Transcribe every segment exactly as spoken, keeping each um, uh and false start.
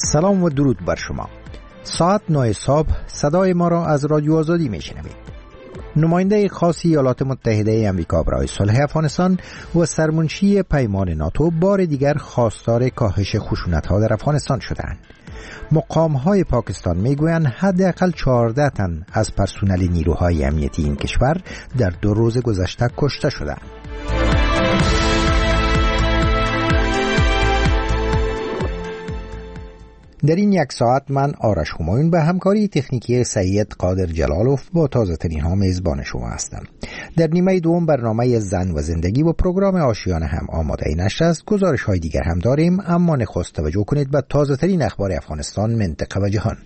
سلام و درود بر شما. ساعت نه صبح صدای ما را از رادیو آزادی میشنوید. نماینده خاص ایالات متحده آمریکا برای صلح افغانستان و سرمنشی پیمان ناتو بار دیگر خواستار کاهش خشونت‌ها در افغانستان شدند. مقام‌های پاکستان میگویند حداقل چهارده تن از پرسنل نیروهای امنیتی این کشور در دو روز گذشته کشته شدند. در این یک ساعت من آرش همایون به همکاری تکنیکی سید قادر جلالوف با تازه ترین ها میزبان شما هستم. در نیمه دوم برنامه زن و زندگی و پروگرام آشیانه هم آماده نشر است. گزارش های دیگر هم داریم، اما نخست توجه کنید به تازه ترین اخبار افغانستان، منطقه و جهان.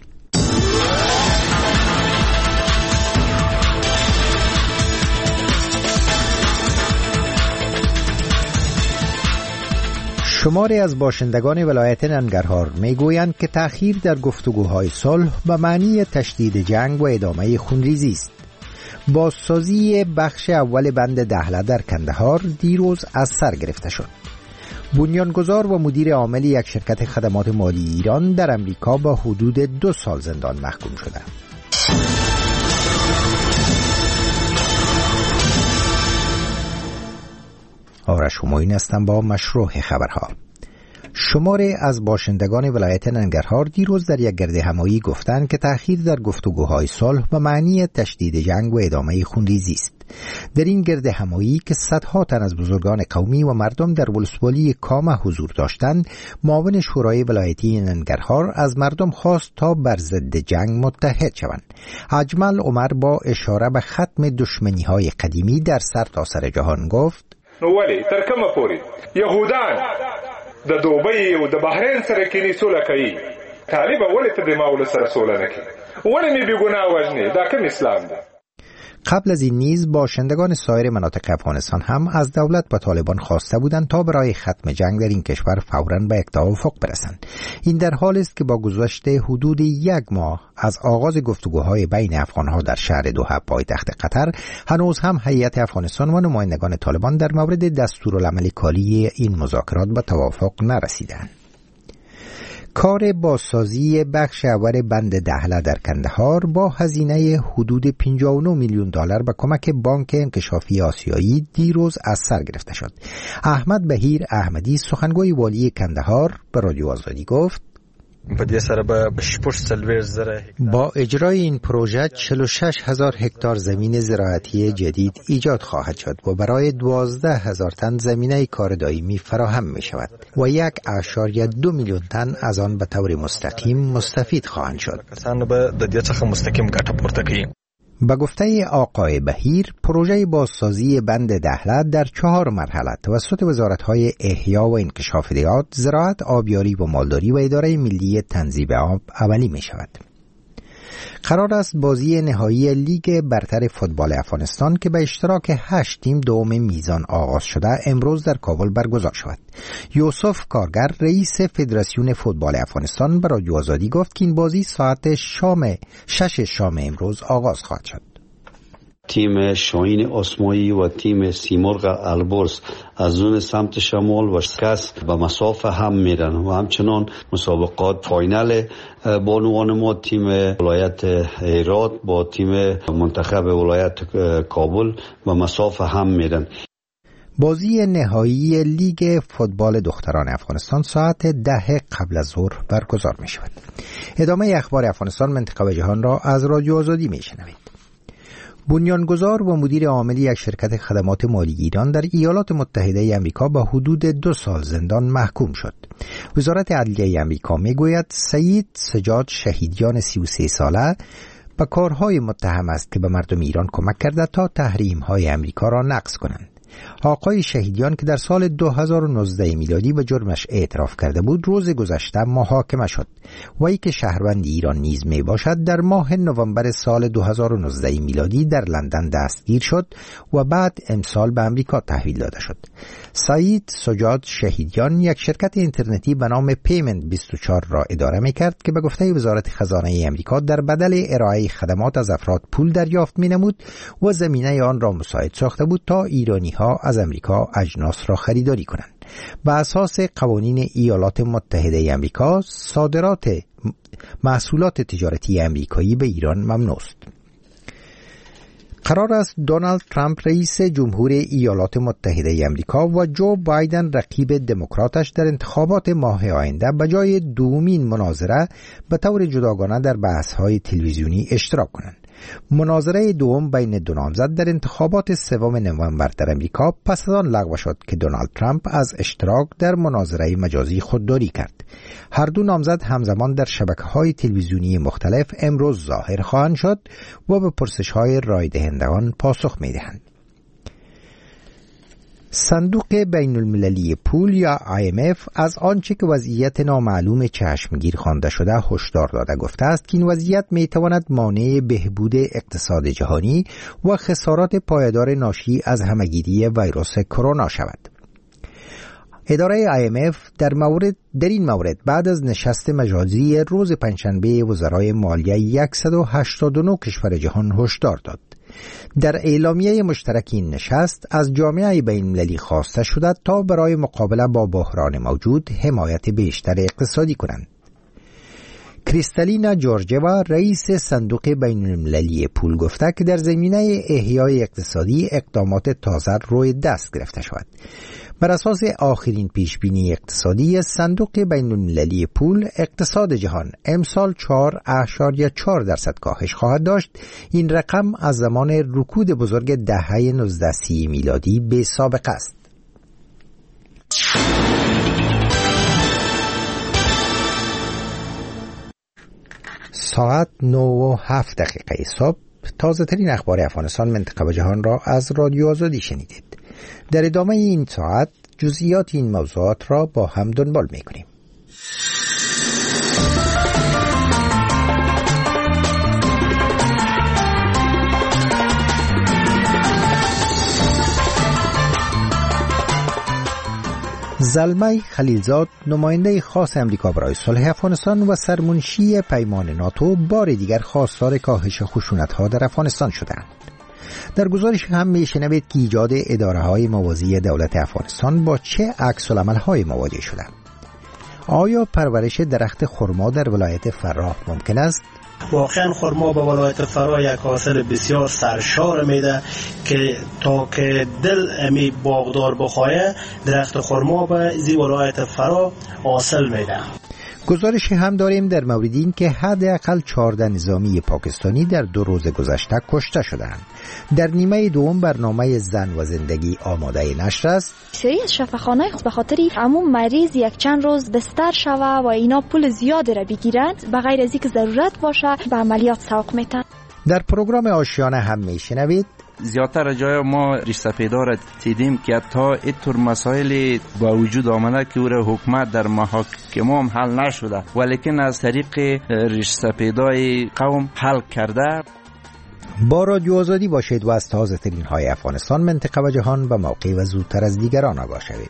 شماری از باشندگان ولایت ننگرهار میگویند که تأخیر در گفتگوهای صلح به معنی تشدید جنگ و ادامه خونریزی است. بازسازی بخش اول بند دهله در کندهار دیروز از سر گرفته شد. بنیانگذار و مدیر عامل یک شرکت خدمات مالی ایران در امریکا با حدود دو سال زندان محکوم شده. آرش همایون هستم با مشروع خبرها. شماری از باشندگان ولایت ننگرهار دیروز در یک گرد همایی گفتند که تأخیر در گفتگوهای صلح به معنی تشدید جنگ و ادامه خونریزی است. در این گرد همایی که صدها تن از بزرگان قومی و مردم در ولسوالی کامه حضور داشتند، معاون شورای ولایتی ننگرهار از مردم خواست تا بر ضد جنگ متحد شوند. اجمل عمر با اشاره به ختم دشمنی‌های قدیمی در سرتاسر جهان گفت: نو ولی تر کومه پورې یهودان د دوبۍ او د بحرین سره کینی سوله کوي، طالب ولې ته د ماول سره سوله نه کوي؟ ولې می بی ګناه وژني؟ دا کوم اسلام ده؟ قبل از این نیز باشندگان سایر مناطق افغانستان هم از دولت و طالبان خواسته بودند تا برای ختم جنگ در این کشور فوراً به یک توافق برسند. این در حالی است که با گذشت حدود یک ماه از آغاز گفتگوهای بین افغانها در شهر دوحه پایتخت قطر، هنوز هم هیئت افغانستان و نمایندگان طالبان در مورد دستورالعمل کلی این مذاکرات به توافق نرسیدند. کار بازسازی بخش اول بند دهله در کندهار با هزینه حدود پنجاه و نه میلیون دلار به کمک بانک انکشافی آسیایی دیروز از سر گرفته شد. احمد بهیر احمدی سخنگوی والی کندهار به رادیو آزادی گفت: با اجرای این پروژه چهل و شش هزار هکتار زمین زراعتی جدید ایجاد خواهد شد و برای دوازده هزار تن زمینه کار دائمی فراهم می شود و یک اعشاریه دو میلیون تن از آن به طور مستقیم مستفید خواهند شد. به گفته آقای بهیر، پروژه بازسازی بند دهله در چهار مرحله توسط وزارت‌های احیا و انکشاف دیات، زراعت، آبیاری و مالداری و اداره ملی تنظیم آب عملی می شود. قرار است بازی نهایی لیگ برتر فوتبال افغانستان که به اشتراک هشت تیم دوم میزان آغاز شده امروز در کابل برگزار شود. یوسف کارگر رئیس فدراسیون فوتبال افغانستان به رادیو آزادی گفت که این بازی ساعت شام شش شام امروز آغاز خواهد شد. تیم شاهین آسمایی و تیم سیمرغ البرز از اون سمت شمال و شکست به مسافه هم میرن و همچنان مسابقات فاینال بانوان ما تیم ولایت هرات با تیم منتخب ولایت کابل به مسافه هم میرن. بازی نهایی لیگ فوتبال دختران افغانستان ساعت ده قبل از ظهر برگزار می شود. ادامه اخبار افغانستان، منطقه و جهان را از رادیو آزادی می شنوید. بنیانگذار و مدیر عامل یک شرکت خدمات مالی ایران در ایالات متحده آمریکا با حدود دو سال زندان محکوم شد. وزارت عدلیه آمریکا میگوید سعید سجاد شهیدیان سی و سه ساله به کارهای متهم است که به مردم ایران کمک کرده تا تحریم‌های آمریکا را نقض کنند. آقای شهیدیان که در سال دو هزار و نوزده میلادی به جرمش اعتراف کرده بود، روز گذشته محاکمه شد. وی که شهروند ایران نیز می باشد در ماه نوامبر سال دو هزار و نوزده میلادی در لندن دستگیر شد و بعد امسال به امریکا تحویل داده شد. سعید سجاد شهیدیان یک شرکت اینترنتی به نام پیمنت بیست و چهار را اداره می کرد که به گفته وزارت خزانه امریکا در بدل ارائه خدمات از افراد پول دریافت می نمود و زمینه آن را مساعد ساخته بود تا ایرانی ها از امریکا اجناس را خریداری کنند. بر اساس قوانین ایالات متحده آمریکا صادرات محصولات تجارتی آمریکایی به ایران ممنوع است. قرار است دونالد ترامپ رئیس جمهور ایالات متحده آمریکا و جو بایدن رقیب دموکراتش در انتخابات ماه آینده به جای دومین مناظره به طور جداگانه در بحث‌های تلویزیونی اشتراک کنند. مناظره دوم بین دو نامزد در انتخابات سوم نوامبر در امریکا پس از آن لغو شد که دونالد ترامپ از اشتراک در مناظره مجازی خودداری کرد. هر دو نامزد همزمان در شبکه‌های تلویزیونی مختلف امروز ظاهر خواهند شد و به پرسش‌های رای دهندگان پاسخ می‌دهند. صندوق بین المللی پول یا آی ام اف از آنچه که وضعیت نامعلوم چشمگیر خوانده شده هشدار داده گفته است که این وضعیت میتواند مانع بهبود اقتصاد جهانی و خسارات پایدار ناشی از همهگیری ویروس کرونا شود. اداره آی ام اف در مورد در این مورد بعد از نشست مجازی روز پنجشنبه وزرای مالیه صد و هشتاد و نه کشور جهان هشدار داد. در اعلامیه مشترک این نشست از جامعه بین المللی خواسته شده تا برای مقابله با بحران موجود حمایت بیشتر اقتصادی کنند. کریستالینا جورجیوا رئیس صندوق بین المللی پول گفته که در زمینه احیای اقتصادی اقدامات تازه روی دست گرفته شود. بر اساس آخرین پیشبینی اقتصادی صندوق بین المللی پول اقتصاد جهان امسال چهار اشاریه چهار درصد کاهش خواهد داشت. این رقم از زمان رکود بزرگ دهه نوزده سی میلادی به سابقه است. ساعت نه و هفت دقیقه صبح تازه ترین اخبار افغانستان، منطقه و جهان را از رادیو آزادی شنیدید. در ادامه این ساعت جزئیات این موضوعات را با هم دنبال می‌کنیم. زلمه خلیلزاد نماینده خاص امریکا برای صلح افغانستان و سرمنشی پیمان ناتو بار دیگر خواستار کاهش خشونت‌ها در افغانستان شدند. در گزارش هم میشنوید که ایجاد اداره‌های موازی دولت افغانستان با چه عکس‌العمل‌های مواجه شده. آیا پرورش درخت خرما در ولایت فراه ممکن است؟ واقعا خرما به ولایت فراه یک حاصل بسیار سرشار میده که تا که دل امی باغدار بخواه درخت خرما به زی ولایت فراه حاصل میده. گزارش هم داریم در مورد این که حداقل چهارده نظامی پاکستانی در دو روز گذشته کشته شدند. در نیمه دوم برنامه زن و زندگی آماده نشر است. سری از شفاخانه به خاطر عموم مریض یک چند روز بستر شوه و اینا پول زیادی را بگیرند به غیر از اینکه ضرورت باشه به عملیات سوق میتن. در پروگرام آشیانه هم میشنوید زیادتر جای ما ریش سفیدا را دیدیم که حتی اینطور مسائل با وجود آمده که او را حکومت در محاکم هم حل نشده ولیکن از طریق ریش سفیدای قوم حل کرده. با رادیو آزادی باشید و از تازه ترین های افغانستان، منطقه و جهان به موقع و زودتر از دیگران آگاه شوید.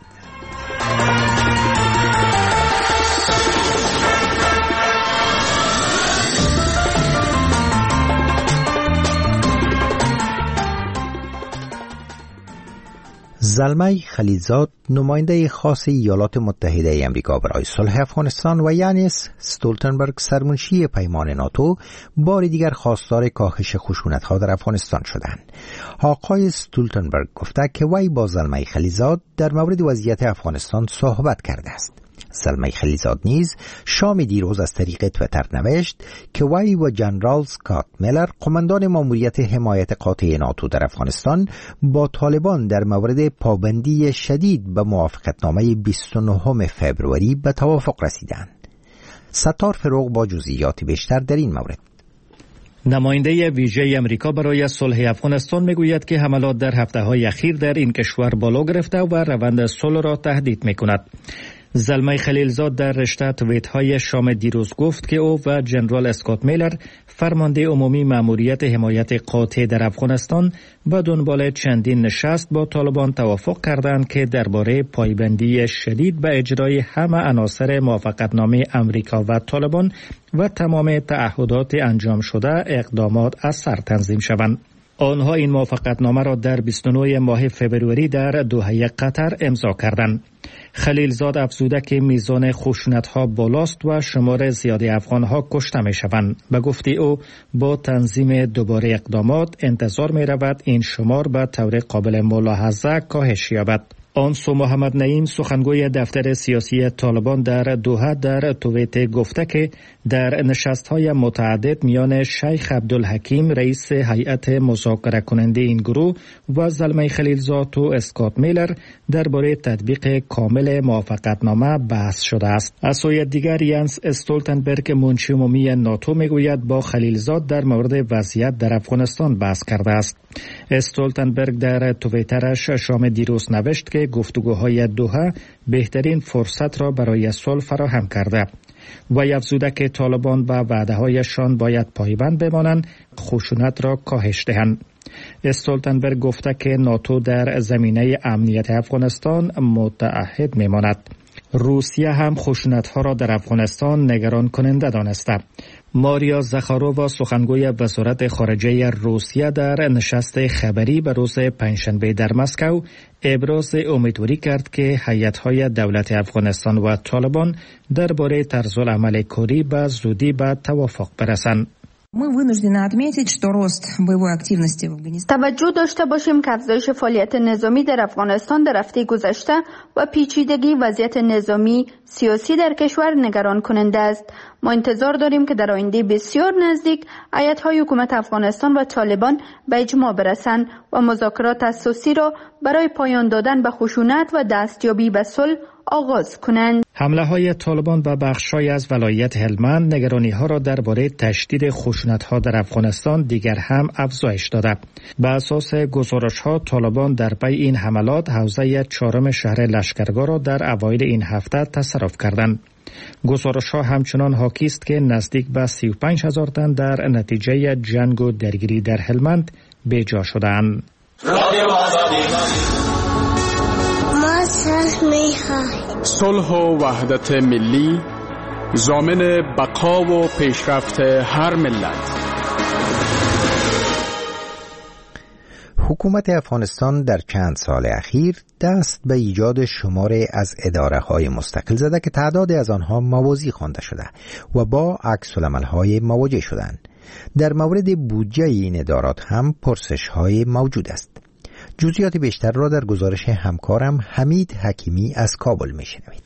زلمه خلیلزاد نماینده خاص ایالات متحده آمریکا برای صلح افغانستان و یانس استولتنبرگ سرمنشی پیمان ناتو بار دیگر خواستار کاهش خشونت‌ها در افغانستان شدند. آقای استولتنبرگ گفته که وی با زلمه خلیلزاد در مورد وضعیت افغانستان صحبت کرده است. زلمه خلیلزاد نیز شام دیروز از طریق تویتر نوشت که وی و جنرال سکات میلر قماندان ماموریت حمایت قاطع ناتو در افغانستان با طالبان در مورد پابندی شدید به موافقتنامه بیست و نهم فوریه به توافق رسیدند. ستار فروغ با جزئیات بیشتر در این مورد. نماینده ویژه امریکا برای صلح افغانستان میگوید که حملات در هفته‌های اخیر در این کشور بالا گرفته و روند صلح را تهدید میکند. زلمه خلیلزاد در رشته توییت‌های شام دیروز گفت که او و جنرال اسکات میلر فرمانده عمومی ماموریت حمایت قاطع در افغانستان به دنبال چندین نشست با طالبان توافق کردند که درباره پایبندی شدید به اجرای همه عناصر موافقتنامه امریکا و طالبان و تمام تعهدات انجام شده اقدامات از سر تنظیم شوند. آنها این موافقتنامه را در بیست و نه ماه فوریه در دوحه قطر امضا کردند. خلیلزاد افزوده که میزان خشونت‌ها بالاست و شمار زیادی افغان‌ها کشته می‌شوند. به گفته او با تنظیم دوباره اقدامات انتظار می‌رود این شمار به طور قابل ملاحظه کاهش یابد. آنسو محمد نعیم سخنگوی دفتر سیاسی طالبان در دوحه در توییت گفته که در نشست‌های متعدد میان شیخ عبدالحکیم رئیس هیئت مذاکره کننده این گروه و زلمه خلیلزاد و اسکات میلر درباره تطبیق کامل موافقتنامه بحث شده است. از سوی دیگر یانس استولتنبرگ منشی عمومی ناتو میگوید با خلیلزاد در مورد وضعیت در افغانستان بحث کرده است. استولتنبرگ در توییترش شام دیروز نوشت که گفتگوهای دوحه بهترین فرصت را برای صلح فراهم کرده و افزوده که طالبان به وعده‌هایشان باید پایبند بمانند، خشونت را کاهش دهند. استولتنبرگ گفته که ناتو در زمینه امنیت افغانستان متعهد میماند. روسیه هم خشونت‌ها را در افغانستان نگران کننده دانسته. ماریا زخارووا سخنگوی وزارت خارجه روسیه در نشست خبری به روز پنجشنبه در مسکو ابراز امیدواری کرد که هیئت‌های دولت افغانستان و طالبان درباره طرزالعمل کاری به زودی به توافق برسند. توجه داشته باشیم که افزایش فعالیت نظامی در افغانستان در هفته گذشته و پیچیدگی وضعیت نظامی سیاسی در کشور نگران کننده است. ما انتظار داریم که در آینده بسیار نزدیک هیئت‌های حکومت افغانستان و طالبان به اجماع برسند و مذاکرات اساسی را برای پایان دادن به خشونت و دستیابی به صلح آغاز کنند. حمله های طالبان به بخش‌های از ولایت هلمند نگرانی ها را درباره تشدید خشونت ها در افغانستان دیگر هم افزایش داده. به اساس گزارش ها طالبان در پی این حملات حوزه چهارم شهر لشکرگاه را در اوایل این هفته تصرف کردند. گزارش ها همچنان حاکی است که نزدیک به سی و پنج هزار تن در نتیجه جنگ و درگیری در هلمند بی‌جا شدند. صلح و وحدت ملی ضامن بقا و پیشرفت هر ملت. حکومت افغانستان در چند سال اخیر دست به ایجاد شماری از اداره‌های مستقل زده که تعدادی از آنها موازی خوانده شده و با عکس‌العمل‌های مواجه شدند. در مورد بودجه این ادارات هم پرسش‌های موجود است. جزئیات بیشتر را در گزارش همکارم حمید حکیمی از کابل میشنوید.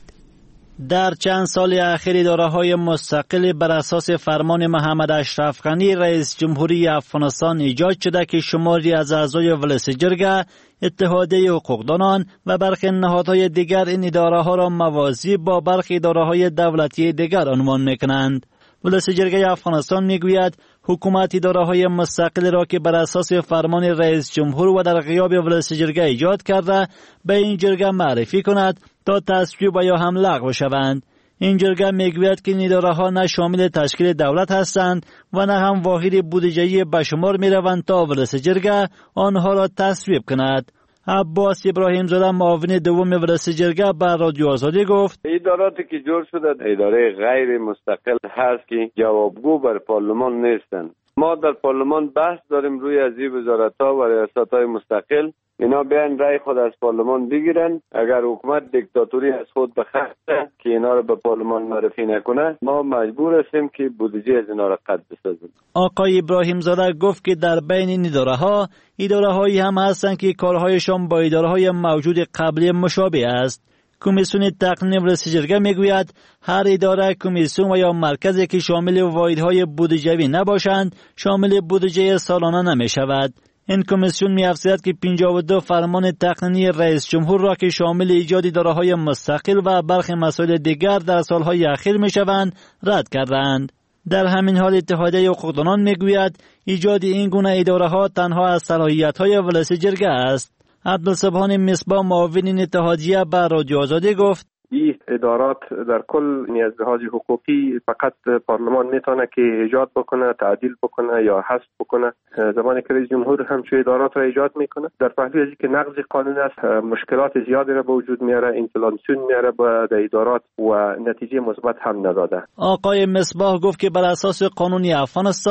در چند سال اخیر اداره‌های مستقل بر اساس فرمان محمد اشرف غنی رئیس جمهوری افغانستان ایجاد شده که شماری از اعضای مجلس جرگه، اتحادیه حقوقدانان و برخی نهادهای دیگر این اداره‌ها را موازی با برخی اداره‌های دولتی دیگر عنوان می‌کنند. مجلس جرگه افغانستان میگوید حکومت اداره‌های مستقل را که بر اساس فرمان رئیس جمهور و در غیاب مجلس جرگه ایجاد کرده به این جرگه معرفی کند تا تصویب یا هم لغو شوند. این جرگه میگوید که این اداره‌ها نه شامل تشکیل دولت هستند و نه هم واحد بودجه‌ای به شمار میروند تا مجلس جرگه آنها را تصویب کند. عباس ابراهیم زاده معاون دوم مجلس جرگه به رادیو آزادی گفت اداراتی که جور شده اداره غیر مستقل هست که جوابگو بر پارلمان نیستند. ما در پارلمان بحث داریم روی از این وزارت‌ها و ریاست‌های مستقل، اینا بیان رای خود از پارلمان بگیرن. اگر حکومت دیکتاتوری از خود بخواهد که اینا رو به پارلمان معرفی نکنه، ما مجبور هستیم که بودجه از اینا را قطع بسازیم. آقای ابراهیم زاده گفت که در بین این اداره‌ها اداره‌هایی هم هستند که کارهایشان با اداره‌های موجود قبلی مشابه است. کمیسیون تقنین مجلس جرگه میگوید هر اداره، کمیسیون و یا مرکزی که شامل واحدهای بودجه‌ای نباشند شامل بودجه سالانه نمی‌شود. این کمیسیون می‌افزاید که پنجاه و دو فرمان تقنینی رئیس جمهور را که شامل ایجاد اداره‌های مستقل و برخی مسائل دیگر در سالهای اخیر می‌شوند رد کردند. در همین حال اتحادیه حقوقدانان میگوید ایجاد این گونه اداره‌ها تنها از صلاحیت‌های مجلس جرگه است. عبدالسبحان مصباح معاون این اتحادیه به رادیو آزادی گفت این ادارات در کل از لحاظ حقوقی فقط پارلمان میتونه که ایجاد بکنه، تعدیل بکنه یا حذف بکنه. زمانی که رئیس جمهور همچو ادارات را ایجاد میکنه در پهلوی از که نقض قانون است مشکلات زیادی را به وجود میاره، اینفلاسیون میاره به ادارات و نتیجه مثبت هم نداده. آقای مصباح گفت که بر اساس قانون افغانستان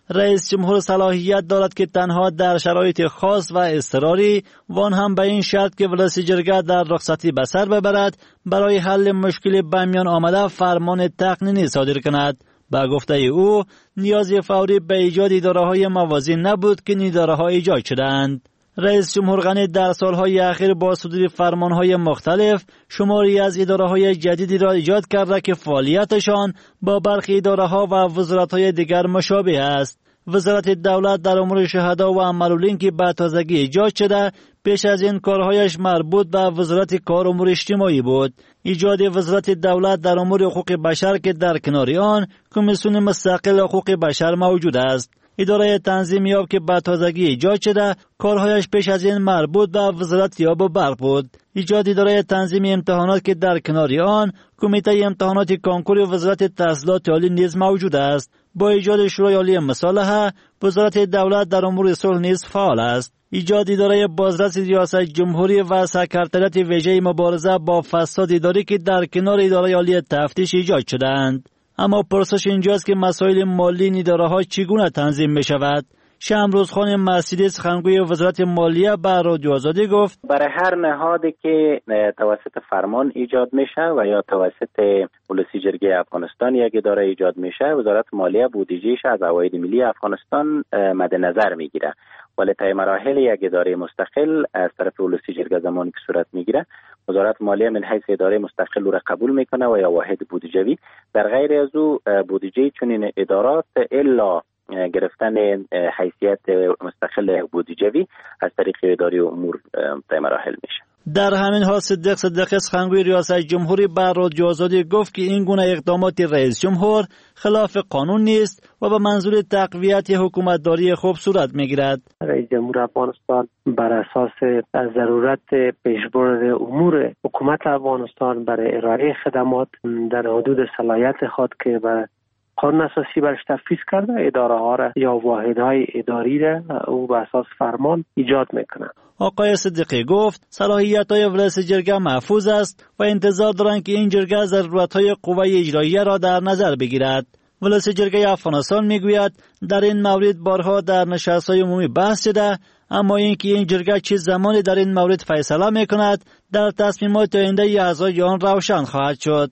رئیس جمهور صلاحیت دارد که تنها در شرایط خاص و اضطراری و آن هم به این شرط که ولس جرگه در رخصتی به سر ببرد برای حل مشکل به میان آمده فرمان تقنینی صادر کند. با گفته او نیاز فوری به ایجاد اداره‌های موازی نبود که این اداره‌ها ایجاد شدند. رئیس جمهور غنی در سالهای اخیر با صدور فرمانهای مختلف شماری از اداره‌های جدیدی را ایجاد کرده که فعالیتشان با برخی اداره‌ها و وزارت‌های دیگر مشابه است. وزارت دولت در امور شهدا و معلولین که به تازگی ایجاد شده پیش از این کارهایش مربوط به وزارت کار و امور اجتماعی بود. ایجاد وزارت دولت در امور حقوق بشر که در کنار آن کمیسیون مستقل حقوق بشر موجود است. اداره تنظیم یاب که به تازگی ایجاد شده کارهایش پیش از این مربوط به وزارت یاب و برق بود. ایجاد اداره تنظیم امتحانات که در کنار آن کمیته امتحانات کانکور وزارت تحصیلات عالی نیز موجود است. با ایجاد شورای عالی مصالحه وزارت دولت در امور صلح نیز فعال است. ایجاد اداره بازرس ریاست جمهوری و سکرتریات ویژه مبارزه با فساد اداری که در کنار اداره عالی تفتیش ایجاد شدند. اما پرسش اینجاست که مسائل مالی این اداره‌ها چگونه تنظیم می شود؟ شمروز خان مسیدی سخنگوی وزارت مالیه به رادیو آزادی گفت برای هر نهادی که توسط فرمان ایجاد میشه و یا توسط ولسی جرگه افغانستان یک اداره ایجاد میشه وزارت مالیه بودجهش از عواید ملی افغانستان مد نظر میگیره، ولی طی مراحل یک اداره مستقل از طرف ولسی جرگه زمانی که صورت میگیره وزارت مالیه من حیث اداره مستقل رو قبول میکنه و یا واحد بودجوی در غیر از او بودجه چنین ادارات الا گرفتن حیثیت مستقل بودجوی از طریق اداره امور طی مراحل میشه. در همین حال صدیق صدیقی سخنگوی ریاست جمهوری بر رادیو آزادی گفت که این گونه اقدامات رئیس جمهور خلاف قانون نیست و به منظور تقویت حکومتداری خوب صورت میگیرد. رئیس جمهور افغانستان بر اساس ضرورت پیشبرد امور حکومت افغانستان برای ارائه خدمات در حدود صلاحیت خود که به قانون اساسی برش تفویض کرده اداره ها را یا واحدهای اداری را او به اساس فرمان ایجاد میکنه. آقای صدیقی گفت صلاحیت های ولس جرگه محفوظ است و انتظار دارند که این جرگه ضرورت های قوه اجراییه را در نظر بگیرد. ولس جرگه افغانستان میگوید در این مورد بارها در نشست های عمومی بحث شده، اما اینکه این جرگه چه زمانی در این مورد فیصله میکند در تصمیمات آینده اعضای آن روشن خواهد شد.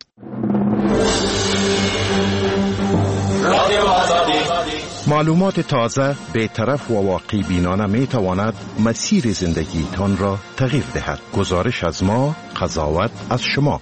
معلومات تازه به طرف و واقع بینانه می تواند مسیر زندگی تان را تغییر دهد. گزارش از ما، قضاوت از شما.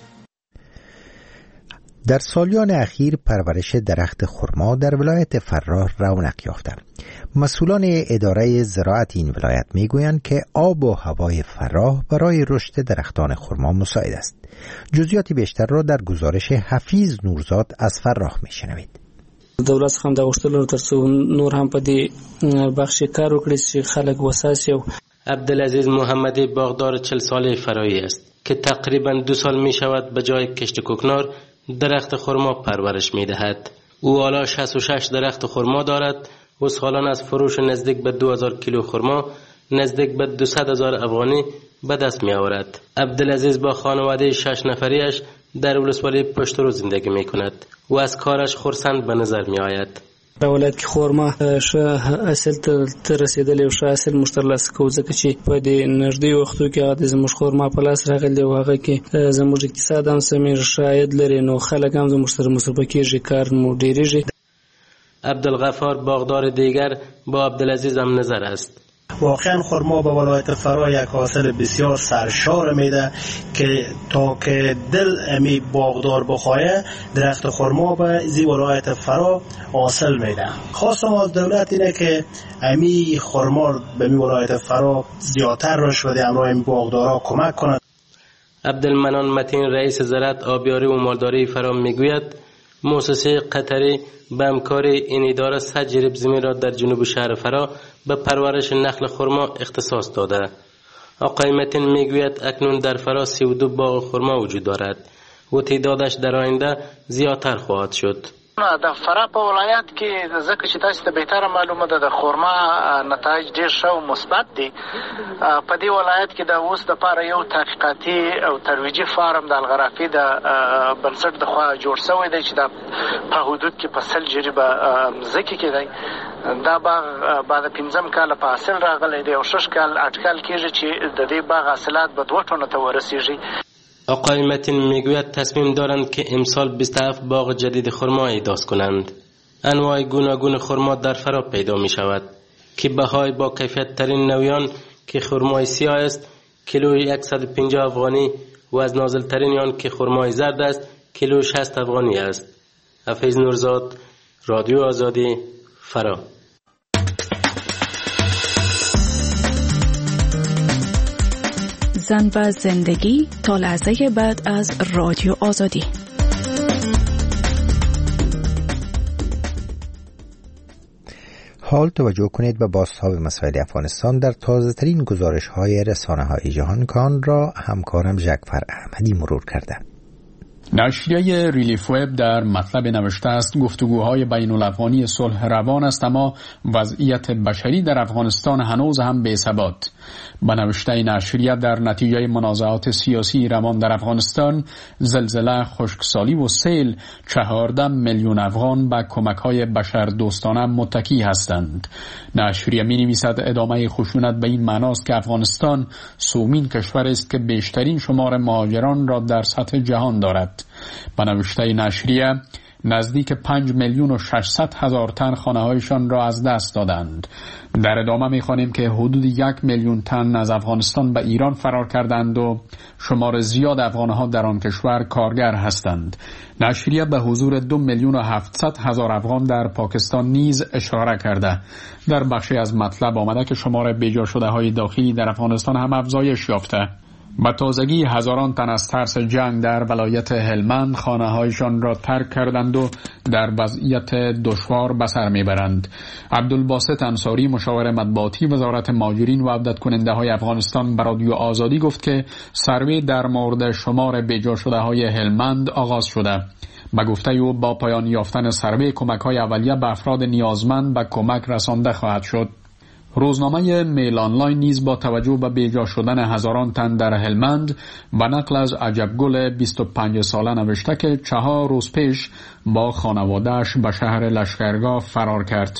در سالیان اخیر پرورش درخت خرما در ولایت فراه رونق یافته. مسئولان اداره زراعت این ولایت میگویند که آب و هوای فراه برای رشد درختان خرما مساعد است. جزئیات بیشتر را در گزارش حفیظ نورزاد از فراه میشنوید. دولت هم دا غوښتل تر څو نور هم په دې بخش کار وکړي چې خلک وساسي. عبدالعزیز محمدی باغدار چهل ساله فرایی است که تقریبا دو سال می شود به جای کشت کوکنار درخت خرما پرورش می دهد. او حالا شصت و شش درخت خرما دارد و سالانه از فروش نزدیک به دو هزار کیلو خرما نزدیک به دویست هزار افغانی به دست می آورد. عبدالعزیز با خانواده شش نفریش در ولسوالی پشترو زندگی می کند و از کارش خرسند به نظر می آید. په ولایت کې خرما ښه اصل ته رسیدلی او ښه اصل موږ ترلاسه کوو ځکه چې په دې نږدې وختو کې هغه د زموږ خرما په لاس راغلی او هغه کې زموږ اقتصاد هم سمې ښه عاید لري نو خلک هم زموږ سره مصرفه کېږي کار مو ډېرېږي. عبدالغفار باغدار دیگر با عبدالعزیز هم نظر است. واقعا خرما به ولایت فرا یک حاصل بسیار سرشار میده که تا که دل امی باغدار بخواه درخت خرما به زی ولایت فرا حاصل میده. خواستم از دولت اینه که امی خرما به می ولایت فرا زیادتر روش بده، امرو امی باغدارا کمک کنند. عبدالمنان متین رئیس زراعت آبیاری و مالداری فرا میگوید مؤسسه قطری به همکار این اداره صد جریب زمین را در جنوب شهر فرا به پرورش نخل خرما اختصاص داده. آقای متین میگوید اکنون در فرا سی و دو باغ خرما وجود دارد و تعدادش در آینده زیادتر خواهد شد. د فراه په ولایت کې ځکه چې تاسو ته بهتره معلومه ده د خرما نتایج ډېر ښه او مثبت دي. په دې ولایت کې د اوس دپاره یو تحقیقاتي او ترویجي فارم د الغرافي د بنسټ د خوا جوړ شوی دی چې دا په حدود کې په سل جریبه مځکې کې دی. دا باغ بعد پنځم کال په حاصل راغلی دی او شش کال اټکل کېږي چې د دې باغ حاصلات به دوه ټنو ته ورسیږي. آقای متین میگوید تصمیم دارند که امسال بیست و هفت باغ جدید خرما ایجاد کنند. انواع گوناگون خرما در فرا پیدا می شود که بهای با کیفیت ترین نوعیان که خرمای سیاه است کیلوی صد و پنجاه افغانی و از نازل ترین آن که خرمای زرد است کیلوی شصت افغانی است. حفیظ نورزاد، رادیو آزادی، فرا. زن و زندگی تا لحظه بعد از رادیو آزادی. حال توجه کنید به بازتاب مسائل افغانستان در تازه ترین گزارش های رسانه های جهان که آن را همکارم جعفر احمدی مرور کرده. نشریه ریلیف وب در مطلب نوشته است گفتگوهای بین الافغانی صلح روان است اما وضعیت بشری در افغانستان هنوز هم بی‌ثبات. به نوشته نشریه در نتیجه منازعات سیاسی روان در افغانستان زلزله، خشکسالی و سیل چهارده میلیون افغان به کمک‌های بشردوستانه متکی هستند. نشریه می‌نویسد ادامه خشونت به این معناست که افغانستان سومین کشور است که بیشترین شمار مهاجران را در سطح جهان دارد. به نوشته نشریه نزدیک پنج میلیون و ششصد هزار تن خانه‌هایشان را از دست دادند. در ادامه می‌خوانیم که حدود یک میلیون تن از افغانستان به ایران فرار کردند و شمار زیاد افغان‌ها در آن کشور کارگر هستند. نشریه به حضور دو میلیون و هفتصد هزار افغان در پاکستان نیز اشاره کرده. در بخشی از مطلب آمده که شمار بیجا شده‌های داخلی در افغانستان هم افزایش یافته. به تازگی هزاران تن از ترس جنگ در ولایت هلمند خانه‌هایشان را ترک کردند و در وضعیت دشوار به سر میبرند. عبدالباسط انصاری مشاور مطبوعاتی وزارت مهاجرین و عودت کننده های افغانستان به رادیو آزادی گفت که سروی در مورد شمار بیجا شده های هلمند آغاز شده. به گفته او با پایان یافتن سروی کمک‌های اولیه به افراد نیازمند به کمک رسانده خواهد شد. روزنامه میل آنلاین نیز با توجه به بیجا شدن هزاران تن در هلمند و نقل از عجبگل بیست و پنج ساله نوشته که چهار روز پیش با خانواده‌اش به شهر لشکرگاه فرار کرد.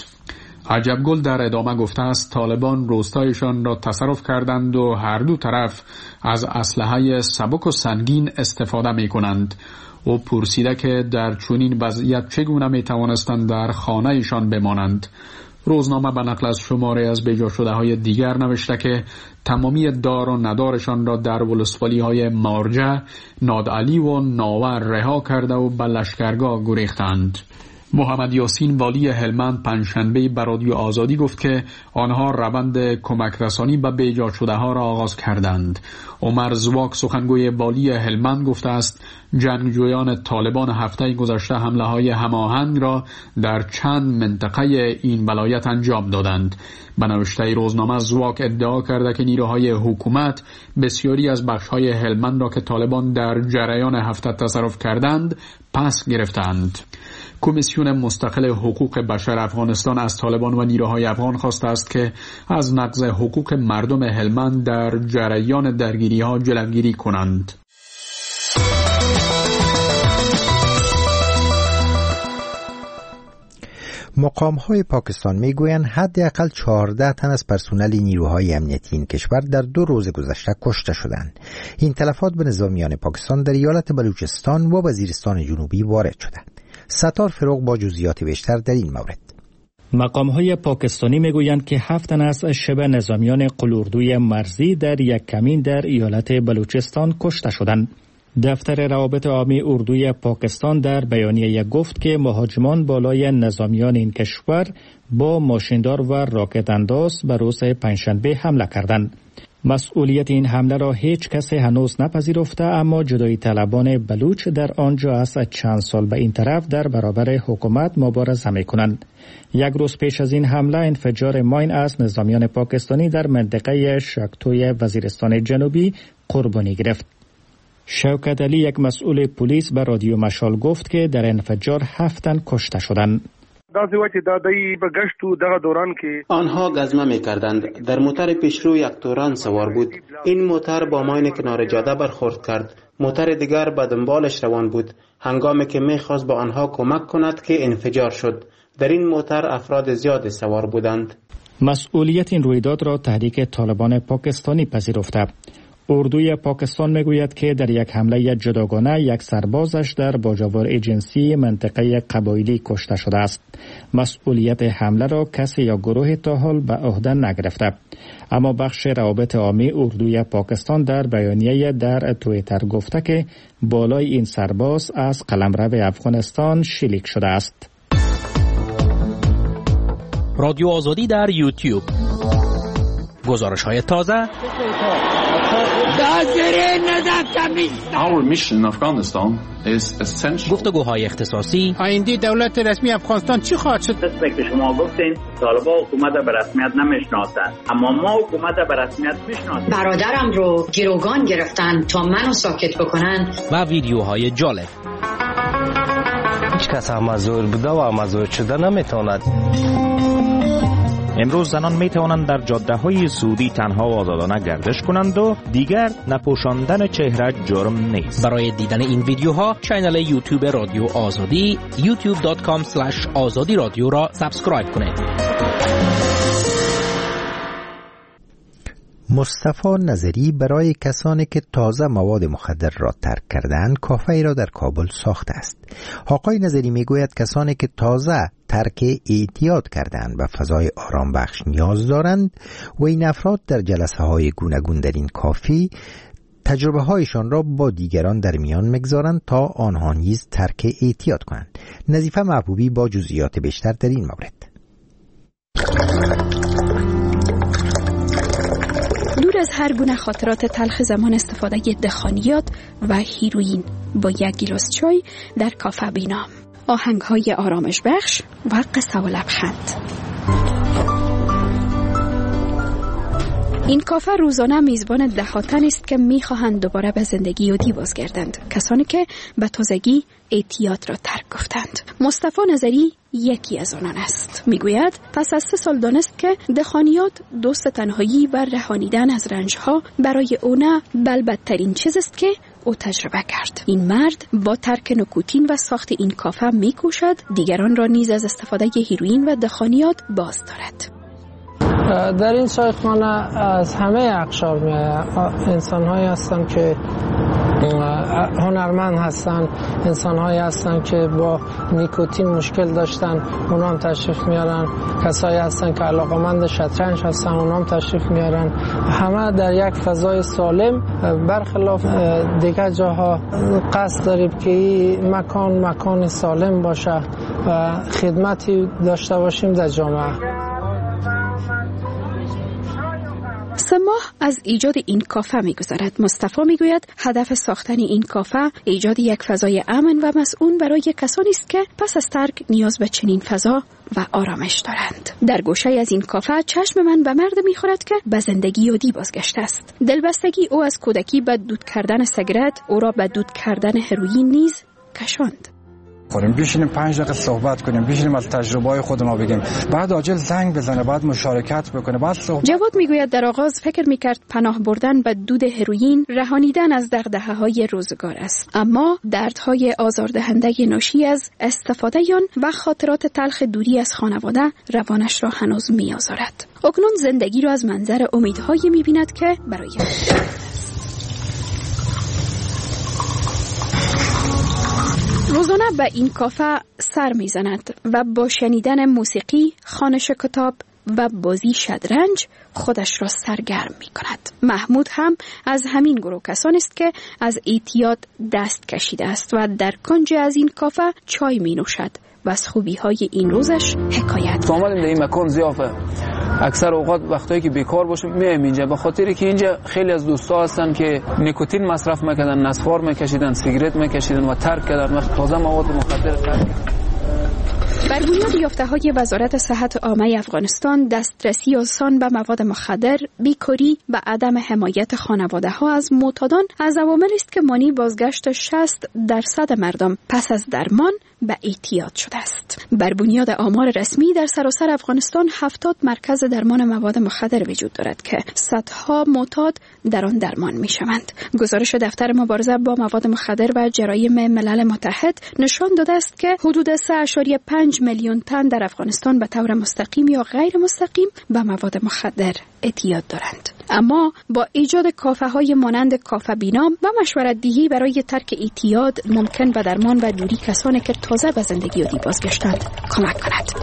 عجبگل در ادامه گفته است طالبان روستایشان را تصرف کردند و هر دو طرف از اسلحه سبک و سنگین استفاده می کنند. او پرسیده که در چنین وضعیت چگونه می توانستند در خانه ایشان بمانند. روزنامه به نقل از شماره از بیجا شده های دیگر نوشته که تمامی دار و ندارشان را در ولسوالی های مارجه، نادعلی و ناور رها کرده و به لشکرگاه گریختند. محمد یاسین والی هلمند پنجشنبه به رادیو آزادی گفت که آنها روند کمک رسانی به بیجا شده ها را آغاز کردند. عمر زواک سخنگوی والی هلمند گفته است جنگجویان طالبان هفته گذشته حمله های هماهنگ را در چند منطقه این ولایت انجام دادند. به نوشته روزنامه زواک ادعا کرده که نیروهای حکومت بسیاری از بخش‌های هلمند را که طالبان در جریان هفته تصرف کردند پس گرفتند. کمیسیون مستقل حقوق بشر افغانستان از طالبان و نیروهای افغان خواسته است که از نقض حقوق مردم هلمند در جریان درگیری‌ها جلوگیری کنند. مقام‌های پاکستان می‌گویند حداقل چهارده تن از پرسنل نیروهای امنیتی این کشور در دو روز گذشته کشته شدند. این تلفات به نظامیان پاکستان در ایالت بلوچستان و وزیرستان جنوبی وارد شدند. ستار فروغ با جزئیات بیشتر در این مورد. مقام‌های پاکستانی میگویند که هفت تن از شبه نظامیان قلوردوی مرزی در یک کمین در ایالت بلوچستان کشته شدند. دفتر روابط عامی اردوی پاکستان در بیانیه گفت که مهاجمان بالای نظامیان این کشور با ماشیندار و راکت انداز به روز پنجشنبه حمله کردند. مسئولیت این حمله را هیچ کس هنوز نپذیرفته، اما جدایی طلبان بلوچ در آنجا از چند سال به این طرف در برابر حکومت مبارزه می‌کنند. یک روز پیش از این حمله انفجار ماین از نظامیان پاکستانی در منطقه شکتوی وزیرستان جنوبی قربانی گرفت. شوکت علی یک مسئول پلیس به رادیو مشال گفت که در انفجار هفت تن کشته شدند. آنها گزمه می کردند. در موتر پیشرو یک توران سوار بود. این موتر با ماین کنار جاده برخورد کرد. موتر دیگر به دنبالش روان بود. هنگامی که می خواست با آنها کمک کند که انفجار شد. در این موتر افراد زیادی سوار بودند. مسئولیت این رویداد را تحریک طالبان پاکستانی پذیرفته. اردوی پاکستان میگوید که در یک حمله جداگانه یک سربازش در باجاور ایجنسی منطقه قبایلی کشته شده است. مسئولیت حمله را کسی یا گروه تا حال به عهده نگرفته. اما بخش روابط عامی اردوی پاکستان در بیانیه در توییتر گفته که بالای این سرباز از قلمرو افغانستان شلیک شده است. رادیو آزادی در یوتیوب. گزارش های تازه. Our mission in Afghanistan is essential. گفتگوهای اختصاصی. آینده دولت رسمی افغانستان چی خواهد شد؟ دست که شما گفتین طالبان حکومت به رسمیت نمیشناسند، اما ما حکومت به رسمیت میشناسیم. برادرم رو گروگان گرفتن تا منو ساکت بکنن. و ویدیوهای جالب. هیچ کس امازور بوده و امازور شده نمیتواند. امروز زنان می توانند در جاده های سعودی تنها و آزادانه گردش کنند و دیگر نپوشاندن چهره جرم نیست. برای دیدن این ویدیوها کانال یوتیوب رادیو آزادی یوتیوب دات کام اسلش آزادی رادیو را سابسکرایب کنید. مصطفی نظری برای کسانی که تازه مواد مخدر را ترک کردند کافه‌ای را در کابل ساخته است. آقای نظری میگوید کسانی که تازه ترک اعتیاد کردند و فضای آرام بخش نیاز دارند و این افراد در جلسه های گوناگون در این کافه تجربه هایشان را با دیگران در میان مگذارند تا آنها نیز ترک اعتیاد کنند. نظیفه محبوبی با جزئیات بیشتر در این مورد. دور از هر گونه خاطرات تلخ زمان استفاده دخانیات و هیروئین با یک گیلاس چای در کافه بینام، آهنگ‌های آرامش بخش و قصه و لبخند. این کافه روزانه میزبان دهاتن است که میخواهند دوباره به زندگی عادی بازگردند، کسانی که به تازگی اعتیاد را ترک گفتند. مصطفی نظری یکی از آنان است. میگوید پس از سه سال دانست که دخانیات دوست تنهایی و رهانیدن از رنجها برای او نه بل بدترین چیز است که او تجربه کرد. این مرد با ترک نکوتین و ساخت این کافه میکوشد دیگران را نیز از استفاده هیروئین و دخانیات باز دارد. در این چایخانه از همه اقشار می انسان هایی هستند که هنرمند هستند، انسان هایی هستند که با نیکوتین مشکل داشتن، اونا هم تشریف میارن. کسایی هستند که علاقمند شطرنج هستن، اونا هم تشریف میارن. همه در یک فضای سالم، برخلاف دیگر جاها قصد داریم که این مکان مکان سالم باشه و خدمتی داشته باشیم در جامعه. سه ماه از ایجاد این کافه می‌گذرد. مصطفی میگوید هدف ساختن این کافه ایجاد یک فضای امن و مسئول برای کسانی است که پس از ترک نیاز به چنین فضا و آرامش دارند. در گوشه از این کافه چشم من به مرد می‌خورد که به زندگی عادی بازگشته است. دلبستگی او از کودکی به دود کردن سیگارت او را به دود کردن هروئین نیز کشاند. خوریم بشینیم پنج دقیقه صحبت کنیم، بشینیم از تجربه‌های خودمون بگیم، بعد عاجل زنگ بزنه، بعد مشارکت بکنه، بعد صحبت. جواد میگوید در آغاز فکر میکرد پناه بردن به دود هروئین رهانیدن از دغدغه‌های روزگار است، اما دردهای آزاردهنده ناشی از استفاده آن و خاطرات تلخ دوری از خانواده روانش را هنوز میآزارد. اکنون زندگی را از منظر امیدهایی میبیند که برای روزانه به این کافه سر میزند و با شنیدن موسیقی، خوانش کتاب و بازی شطرنج خودش را سرگرم می کند. محمود هم از همین گروه کسان است که از اعتیاد دست کشیده است و در کنج از این کافه چای می نوشد و از خوبی های این روزش حکایت. آمدیم در این مکان ضیافه. اکثر اوقات وقتایی که بیکار باشیم میایم اینجا، به خاطری که اینجا خیلی از دوستا هستن که نیکوتین مصرف میکردن، نسوار میکشیدن، سیگرت میکشیدن و ترک کردن. وقت تازه مواد مخدر ترک بر بنیاد یافته‌های وزارت صحت عامه افغانستان، دسترسی آسان به مواد مخدر، بیکاری و عدم حمایت خانواده‌ها از معتادان از عواملی است که مانع بازگشت شصت درصد مردم پس از درمان به اعتیاد شده است. بر بنیاد آمار رسمی در سراسر افغانستان هفتاد مرکز درمان مواد مخدر وجود دارد که صدها معتاد در آن درمان می‌شوند. گزارش دفتر مبارزه با مواد مخدر و جرایم ملل متحد نشان داده است که حدود سه ممیز پنج میلیون تن در افغانستان به طور مستقیم یا غیر مستقیم به مواد مخدر اعتیاد دارند. اما با ایجاد کافه‌های مانند کافه بینام و مشورت دهی برای ترک اعتیاد ممکن به درمان و دوری کسانی که تازه به زندگی عادی بازگشتند کمک کند.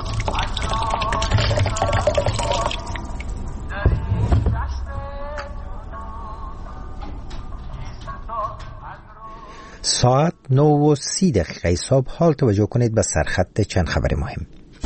ساعت نه و سی دقیقه صبح. حال توجه کنید به سرخط چند خبر مهم.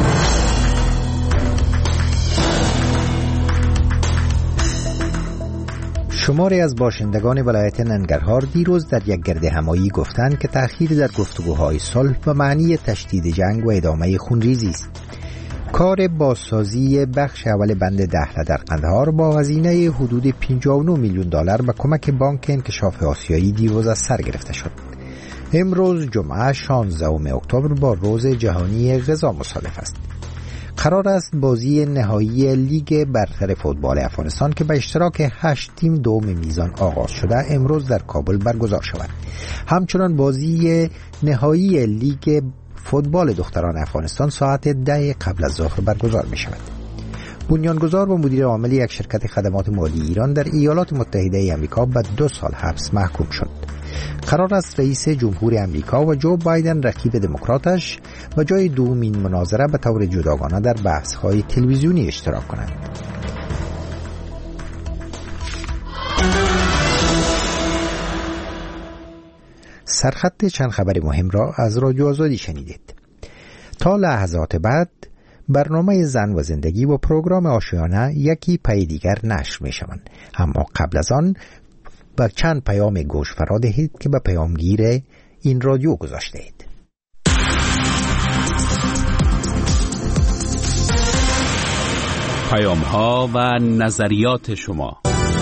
شماری از باشندگان ولایت ننگرهار دیروز در یک گرد همایی گفتند که تأخیر در گفتگوهای صلح به معنی تشدید جنگ و ادامه خونریزی است. کار بازسازی بخش اول بند دهله در قندهار با هزینه حدود پنجاه و نه میلیون دلار به کمک بانک انکشاف آسیایی دیروز از سر گرفته شد. امروز جمعه شانزدهم اکتبر با روز جهانی غذا مصادف است. قرار است بازی نهایی لیگ برتر فوتبال افغانستان که به اشتراک هشت تیم دوم میزان آغاز شده امروز در کابل برگزار شود. همچنان بازی نهایی لیگ فوتبال دختران افغانستان ساعت ده قبل از ظهر برگزار می شود. بنیانگذار و مدیر عامل یک شرکت خدمات مالی ایران در ایالات متحده آمریکا به دو سال حبس محکوم شد. قرار است رئیس جمهور آمریکا و جو بایدن رقیب دموکراتش و جای دومین مناظره به طور جداگانه در بحث‌های تلویزیونی اشتراک کنند. سرخط چند خبر مهم را از رادیو آزادی شنیدید. تا لحظات بعد برنامه زن و زندگی و پروگرام آشیانه یکی پی دیگر نشر می شوند، اما قبل از آن با چند پیام گوش فرا دهید که به پیامگیر این رادیو گذاشته اید. پیام ها و نظریات شما.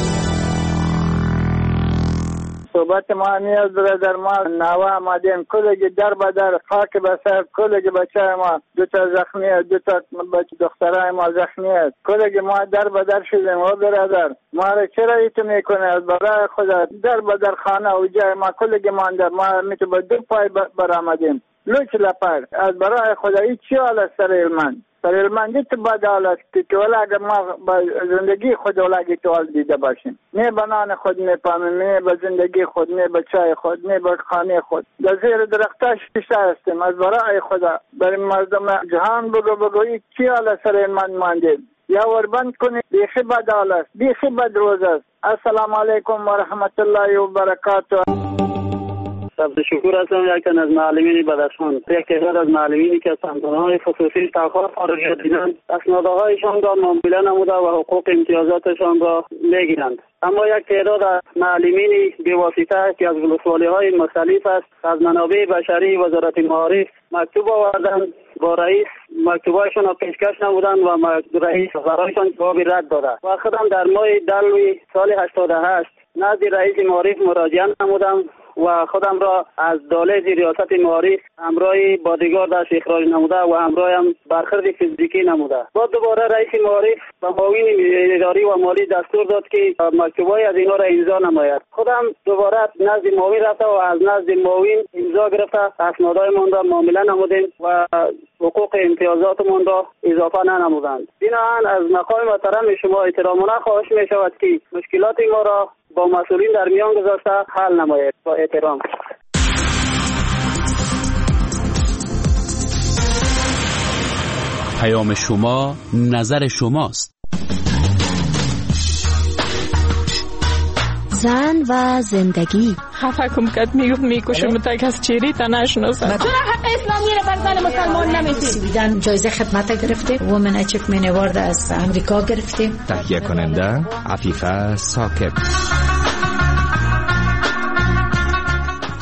صحبت ما همیز برادر ما نوه آمدیم کلگی در بدر خاک بسر کلگی بچه ما دو تا زخمی است، دو تا بچه دخترای ما زخمی است، کلگی ما در بدر شدیم و برادر ما را چرا ایتو میکنه برای خدا در بدر خانه و جای ما کلگی مانده ما میتو با دو پای برآمدیم لوچ لپر از برای خدا ای چی حال سر من سر من دیت بعد حالت که ولی اگر ما با زندگی خود ولی تو حال دیده باشیم نه بنان خود میپامیم نه با زندگی خود نه با چای خود نه با خانه خود در زیر درختاش بیشتر هستیم از برای خدا برای مردم جهان بگو بگو ای چی حال سر من ماندیم یا وربند کنید بیخی بد حال است بیخی بد روز است. السلام علیکم و رحمت الله و برکاته. سبز شکور هستم یکن از معلمین بدخشان یک تعداد از معلمینی که سمتانهای خصوصی تقاضا فارغیت دیدند اسنادهایشان را معامله نموده و حقوق امتیازاتشان را میگیرند، اما یک تعداد از معلمینی بی‌واسطه که از ولسوالی‌های مختلف است از منابع بشری وزارت معارف مکتوب آوردند با رئیس مکتوبایشان را پیشکش نمودند و رئیس برایشان جواب رد داده و خودم در ماه دلوی سال هشتاد و هشت نزد رئیس معارف مراجعه نمودم و خودم را از دالیز ریاست معارف همراه بادیگارد اخراج نموده و همراه هم برخورد فیزیکی نموده. بعد دوباره رئیس معارف و معاون اداری و مالی دستور داد که مکتوبای از اینا را امضا نماید. خودم دوباره نزد معاون رفته و از نزد معاون امضا گرفته اسنادهایمان را معامله نمودیم و حقوق امتیازاتمان را اضافه ننمودند. بنابراین از مقام محترم شما احترامانه خواهش می شود که مشکلات ما را با مسئولین در میان گذاشته حل نماید. با احترام. پیام شما نظر شماست. زن و زندگی. خفه کم کد میگفت میکشم تا کس چیری تا نشناسد. چرا حق اسلامی رو بر زن مسلمان نمیتیم؟ دیدن جایزه خدمت گرفته وومن اچیومنت اوارد از امریکا گرفته. تهیه کننده عفیفه ساکب.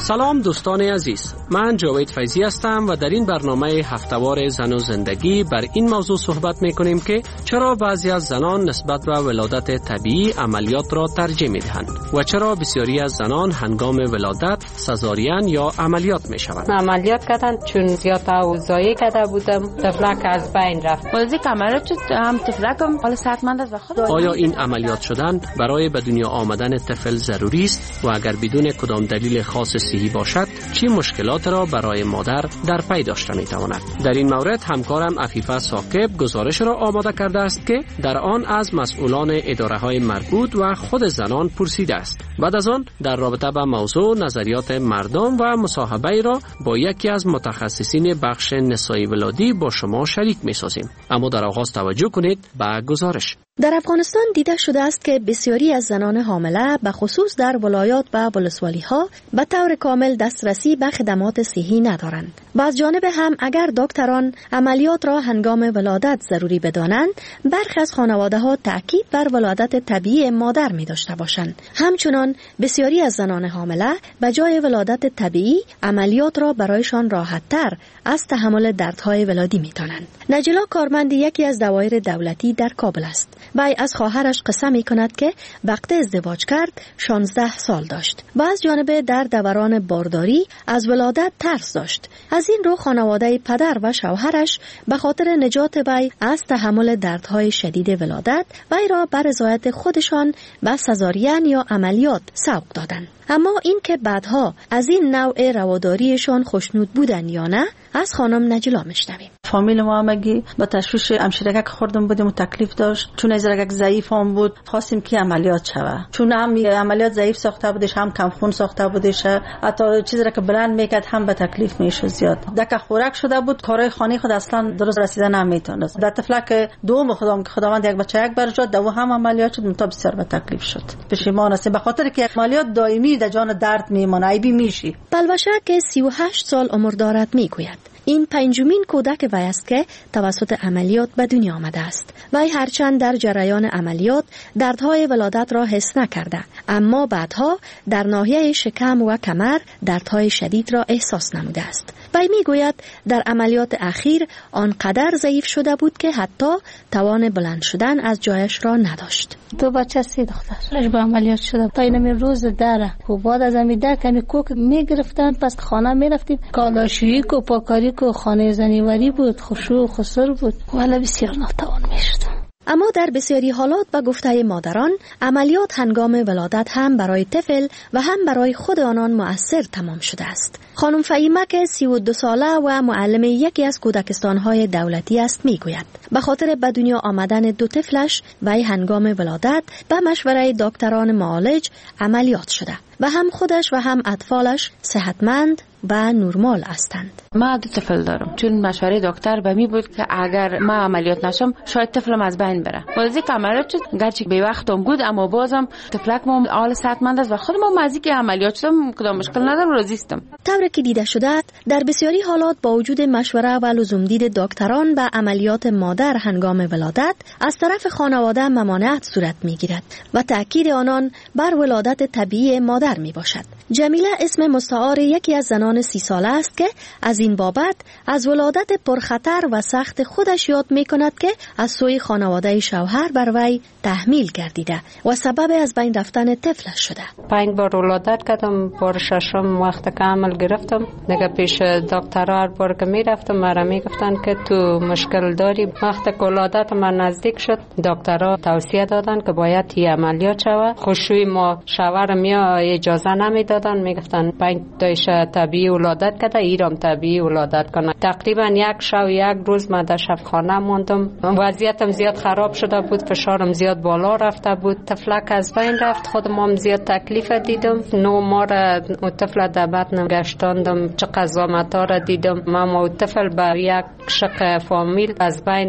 سلام دوستان عزیز، من جاوید فیضی هستم و در این برنامه هفته‌وار زن و زندگی بر این موضوع صحبت می‌کنیم که چرا بعضی از زنان نسبت به ولادت طبیعی عملیات را ترجیح می‌دهند و چرا بسیاری از زنان هنگام ولادت سزارین یا عملیات می‌شوند. عملیات کردن چون زیاد اوضاعی کرده بودم، تفلک از بین رفت. بازی کامرا شد هم تفلکم حال صحتمند است و خود. آیا این عملیات شدن برای به دنیا آمدن طفل ضروری است و اگر بدون کدام دلیل خاص صحی باشد چه مشکلات را برای مادر در پی داشته میتواند؟ در این مورد همکارم عفیفه ثاقب گزارش را آماده کرده است که در آن از مسئولان اداره های مربوط و خود زنان پرسیده است. بعد از آن در رابطه با موضوع نظریات مردم و مصاحبه را با یکی از متخصصین بخش نسایی ولادی با شما شریک میسازیم. اما در آغاز توجه کنید به گزارش. در افغانستان دیده شده است که بسیاری از زنان حامله به خصوص در ولایات و ولسوالی‌ها به طور کامل دسترسی به خدمات صحی ندارند. و از جانب هم اگر دکتران عملیات را هنگام ولادت ضروری بدانند، برخی از خانواده‌ها تأکید بر ولادت طبیعی مادر می داشته باشند. همچنان بسیاری از زنان حامله به جای ولادت طبیعی عملیات را برایشان راحت‌تر از تحمل دردهای ولادی می دانند. نجلا کارمند یکی از دوایر دولتی در کابل است. وی از خواهرش قصه می کند که وقت ازدواج کرد شانزده سال داشت و از جانب در دوران بارداری از ولادت ترس داشت. از این رو خانواده پدر و شوهرش به خاطر نجات وی از تحمل دردهای شدید ولادت وی را بر رضایت خودشان به سزارین یا عملیات سوق دادند. اما این که بعدها از این نوع رواداریشان خوشنود بودن یا نه از خانم نجلا میشنویم. فامیل ما همگی با تشویش امشیرگک خوردم بودیم و تکلیف داشت، چون ازرگک ضعیف هم بود، خواستیم که عملیات شوه، چون هم عملیات ضعیف ساخته بودش، هم کم خون ساخته بودش، حتی چیزی را که بلند میکرد هم به تکلیف میشد زیاد. دک خوراک شده بود، کارهای خانه خود اصلا درست رسیدن نمیتونست. در طفلک دوم خودم که خداوند یک بچه یک برجات دو هم عملیات شد، منتها بسیار به تکلیف شد. پشیمان هستیم به خاطر که عملیات دائمی در جان درد میمونه، ایبی میشی. بلوشه که سی و هشت سال عمر دارد میگوید این پنجمین کودک وی است که توسط عملیات به دنیا آمده است. وی هرچند در جریان عملیات دردهای ولادت را حس نکرده، اما بعدها در ناحیه شکم و کمر دردهای شدید را احساس نموده است. وی میگوید در عملیات اخیر آنقدر ضعیف شده بود که حتی توان بلند شدن از جایش را نداشت. دو بچه سی دختر با عملیات شده تا این روز داره و بعد از امیده کمی کوک میگرفتن، پس خانه میرفتیم، کالاشویی و پاکاری و خانه زنیوری بود، خشوع و خسر بود، ولی بسیار ناتوان میشد. اما در بسیاری حالات با گفته مادران عملیات هنگام ولادت هم برای طفل و هم برای خود آنان مؤثر تمام شده است. خانم فهیمه که سی و دو ساله و معلم یکی از کودکستان‌های دولتی است میگوید به خاطر به دنیا آمدن دو طفلش وی هنگام ولادت به مشوره دکتران معالج عملیات شده و هم خودش و هم اطفالش صحتمند و نرمال هستند. ما دو طفل دارم، چون مشوره دکتر به می بود که اگر ما عملیات نشم شاید طفلم از بین بره. بازی عملیات شد، گرچه به وقتم بود اما بازم طفلکم حال صحتمند است و خودم مزی که عملیات شدم کدام مشکل ندارم، راضی هستم. طوری که دیده شده در بسیاری حالات با وجود مشوره و لزوم دید دکتران به عملیات مادر هنگام ولادت از طرف خانواده ممانعت صورت میگیرد و تأکید آنان بر ولادت طبیعی مادر می باشد. جمیله اسم مستعار یکی از زنان سی ساله است که از این بابت از ولادت پرخطر و سخت خودش یاد می کند که از سوی خانواده شوهر بر وی تحمیل گردیده و سبب از بین رفتن طفلش شده. پنج بار ولادت کردم، بار ششم وقت کامل گرفتم. دیگه پیش دکترها هر بار که می رفتم مرا می گفتن که تو مشکل داری. وقت که ولادت من نزدیک شد دکترها توصیه دادن که باید یه عملیات شود. خوشوی ما شوهر میا اجازه نمی دادن، می گفتن پنج تایش طبیعی ولادت کرده، ایرام طبیعی ولادت کنه. تقریبا یک شب یک روز من در شبخانه موندم. وضعیتم زیاد خراب شده بود، فشارم زیاد بالا رفته بود، طفلک از بین رفت، خودم هم زیاد تکلیف دیدم. نو ما را او طفل در بطنم گشتاندم، چه قضامتا را دیدم. من و طفل به یک شق فامیل از بین رفت.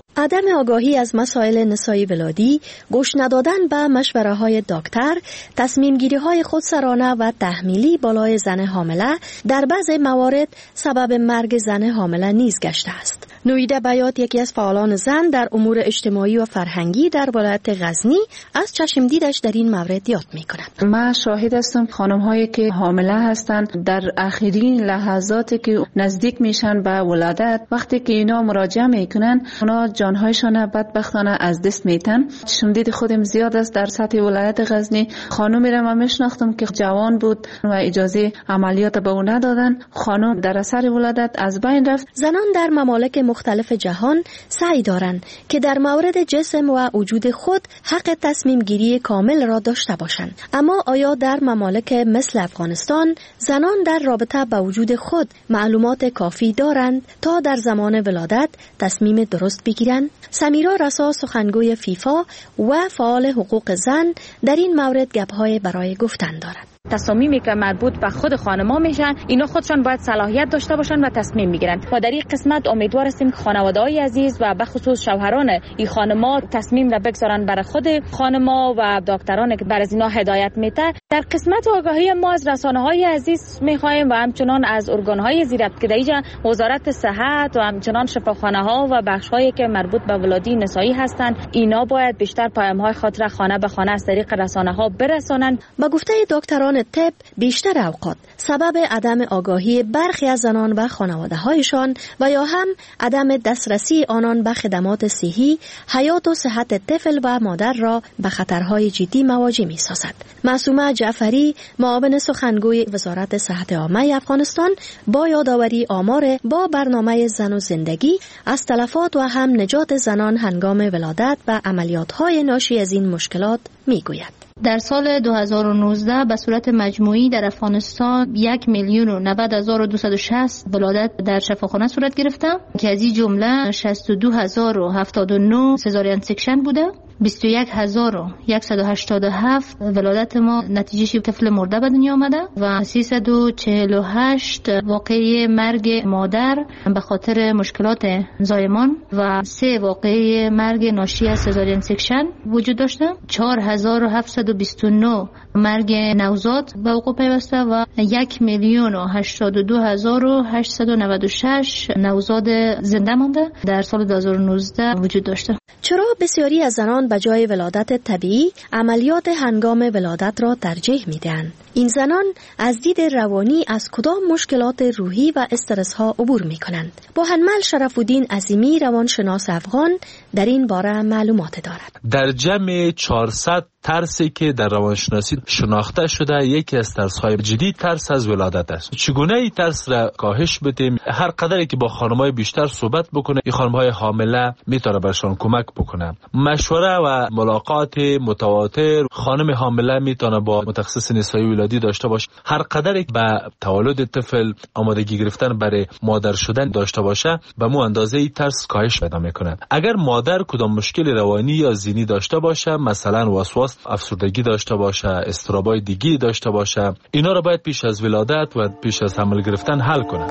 عدم آگاهی از مسائل نسایی ولادی، گوش ندادن به مشوره های دکتر، تصمیم گیری های خودسرانه و تحمیلی بالای زن حامله در بعض موارد سبب مرگ زن حامله نیز گشته است. نویده بیات، یکی از فعالان زن در امور اجتماعی و فرهنگی در ولایت غزنی، از چشم دیدش در این مورد یاد می کند. من شاهد هستم خانم هایی که حامله هستند در آخرین لحظاتی که نزدیک میشن به ولادت، وقتی که اینا مراجعه میکنن اونا جانهایشان بدبختانه از دست میتن. شمدید خودم زیاد است در سطح ولایت غزنی. خانومی را من میشناختم که جوان بود و اجازه عملیات به او ندادن. خانم در اثر ولادت از بین رفت. زنان در ممالک مختلف جهان سعی دارند که در مورد جسم و وجود خود حق تصمیم گیری کامل را داشته باشند. اما آیا در ممالک مثل افغانستان زنان در رابطه با وجود خود معلومات کافی دارند تا در زمان ولادت تصمیم درست بگیرند؟ سمیرا رسا، سخنگوی فیفا و فعال حقوق زن، در این مورد گپ‌های برای گفتن دارد. تصامیمی که مربوط به خود خانم‌ها میشن، اینا خودشان باید صلاحیت داشته باشن و تصمیم میگیرن. و در این قسمت امیدوار هستیم که خانواده‌های عزیز و به خصوص شوهران این خانم‌ها تصمیم را بگذارن برای خود خانم‌ها و دکتران که بر از اینا هدایت میده. در قسمت آگاهی ما از رسانه‌های عزیز می‌خوایم و همچنان از ارگان‌های زیربط که در وزارت صحت و همچنان شفاخانه‌ها و بخش‌هایی که مربوط به ولادت نسایی هستند، اینا باید بیشتر پیام‌های خاطر خانه به خانه از طریق رسانه‌ها برسانند. با گفته دکتران طب، بیشتر اوقات سبب عدم آگاهی برخی از زنان و خانواده‌هایشان و یا هم عدم دسترسی آنان به خدمات صحی، حیات و صحت طفل و مادر را به خطرهای جدی مواجه می‌سازد. معصومه جعفری، معاون سخنگوی وزارت صحت عامه افغانستان، با یادآوری آمار با برنامه زن و زندگی از تلفات و هم نجات زنان هنگام ولادت و عملیات‌های ناشی از این مشکلات می‌گوید. در سال دو هزار و نوزده به صورت مجموعی در افغانستان یک میلیون و نود هزار و دویست و شصت ولادت در شفاخانه صورت گرفته که از این جمله شصت و دو هزار و هفتاد و نه سزارین سکشن بوده. بیست و یک هزار و صد و هشتاد و هفت ولادت ما نتیجه طفل مرده به دنیا آمده و سیصد و چهل و هشت واقعه مرگ مادر به خاطر مشکلات زایمان و سه واقعه مرگ ناشی از سزارین سکشن وجود داشته. چهار هزار و هفتصد و بیست و نه مرگ نوزاد به وقوع پیوسته و یک میلیون و هشتاد و دو هزار و هشتصد و نود و شش نوزاد زنده مانده در سال دو هزار و نوزده وجود داشته. چرا بسیاری از زنان به جای ولادت طبیعی عملیات هنگام ولادت را ترجیح میدن؟ این زنان از دید روانی از کدام مشکلات روحی و استرس ها عبور می کنند؟ بوهنمل شرف الدین عظیمی، روانشناس افغان، در این باره معلومات دارد. در جمع چهارصد ترسی که در روانشناسی شناخته شده، یکی از ترس‌های جدی ترس از ولادت است. چگونه این ترس را کاهش بدیم؟ هر قدری که با خانم‌های بیشتر صحبت بکنه، این خانم‌های حامله میتونه برشان کمک بکنه. مشوره و ملاقات متواتر خانم حامله میتونه با متخصص نسایی ولادی داشته باشه. هر قدری به تولد طفل آمادگی گرفتن برای مادر شدن داشته باشه، به مو اندازه این ترس کاهش پیدا میکنه. اگر مادر کدام مشکل روانی یا ذهنی داشته باشه، مثلا وسواس، افسردگی داشته باشه، استرابای دیگی داشته باشه، اینا رو باید پیش از ولادت و پیش از حمل گرفتن حل کنه.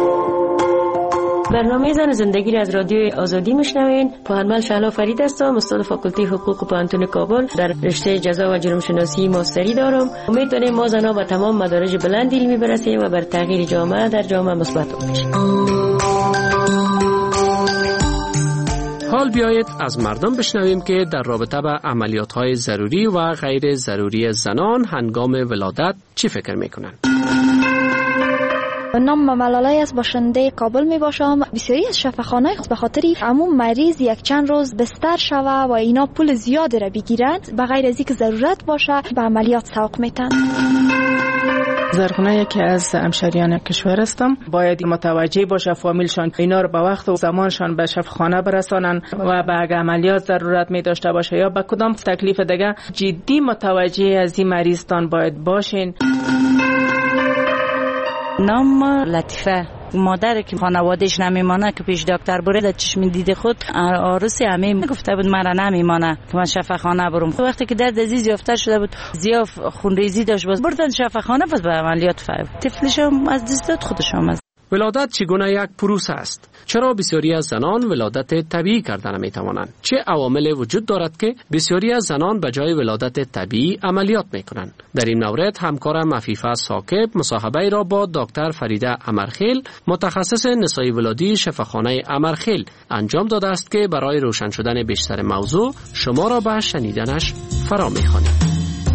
برنامه زن زندگی را از رادیو آزادی میشنوین. بوهنمل شهلا فرید هستم، استاد فاکولته حقوق پانتون کابل. در رشته جزا و جرم شناسی ماستری دارم. امید داریم ما زنها به تمام مدارج بلند علمی برسیم و بر تغییر جامعه در جامعه مثبت باشیم. حال بیایید از مردم بشنویم که در رابطه با عملیات‌های ضروری و غیر ضروری زنان هنگام ولادت چی فکر می‌کنند. نام ملاله از باشنده کابل می باشم. بسیاری از شفاخانه‌ها به خاطر عموم مریض یک چند روز بستر شوه و اینا پول زیادی را بگیرند، بغیر از اینکه ضرورت باشه به عملیات سوق میتن. زرغونه یکی از همشهریان کشور هستم. باید متوجه باشه فامیلشان اینا رو به وقت و زمانشان به شفاخانه برسانن و به اگه عملیات ضرورت می داشته باشه یا به کدام تکلیف دیگه جدی متوجه از این مریضتان باید باشین. نام لطیفه، مادر که خانوادهش نمیمانه که پیش دکتر بره در چشم دید خود عروسی همه گفته بود مرا نمیمانه که من شفاخانه برم. وقتی که درد عزیز یافته شده بود، زیاف خونریزی داشت، باز بردن شفاخانه، باز به عملیات فرد طفلش هم از دست داد، خودش هم از ولادت چگونه یک پروسه است؟ چرا بسیاری از زنان ولادت طبیعی کردن می توانند؟ چه عواملی وجود دارد که بسیاری از زنان به جای ولادت طبیعی عملیات می کنند؟ در این مورد همکارم عفیفه ساکب مصاحبه را با دکتر فریده امرخیل متخصص نسای ولادی شفاخانه امرخیل انجام داده است که برای روشن شدن بیشتر موضوع شما را به شنیدنش فرا می خوانیم.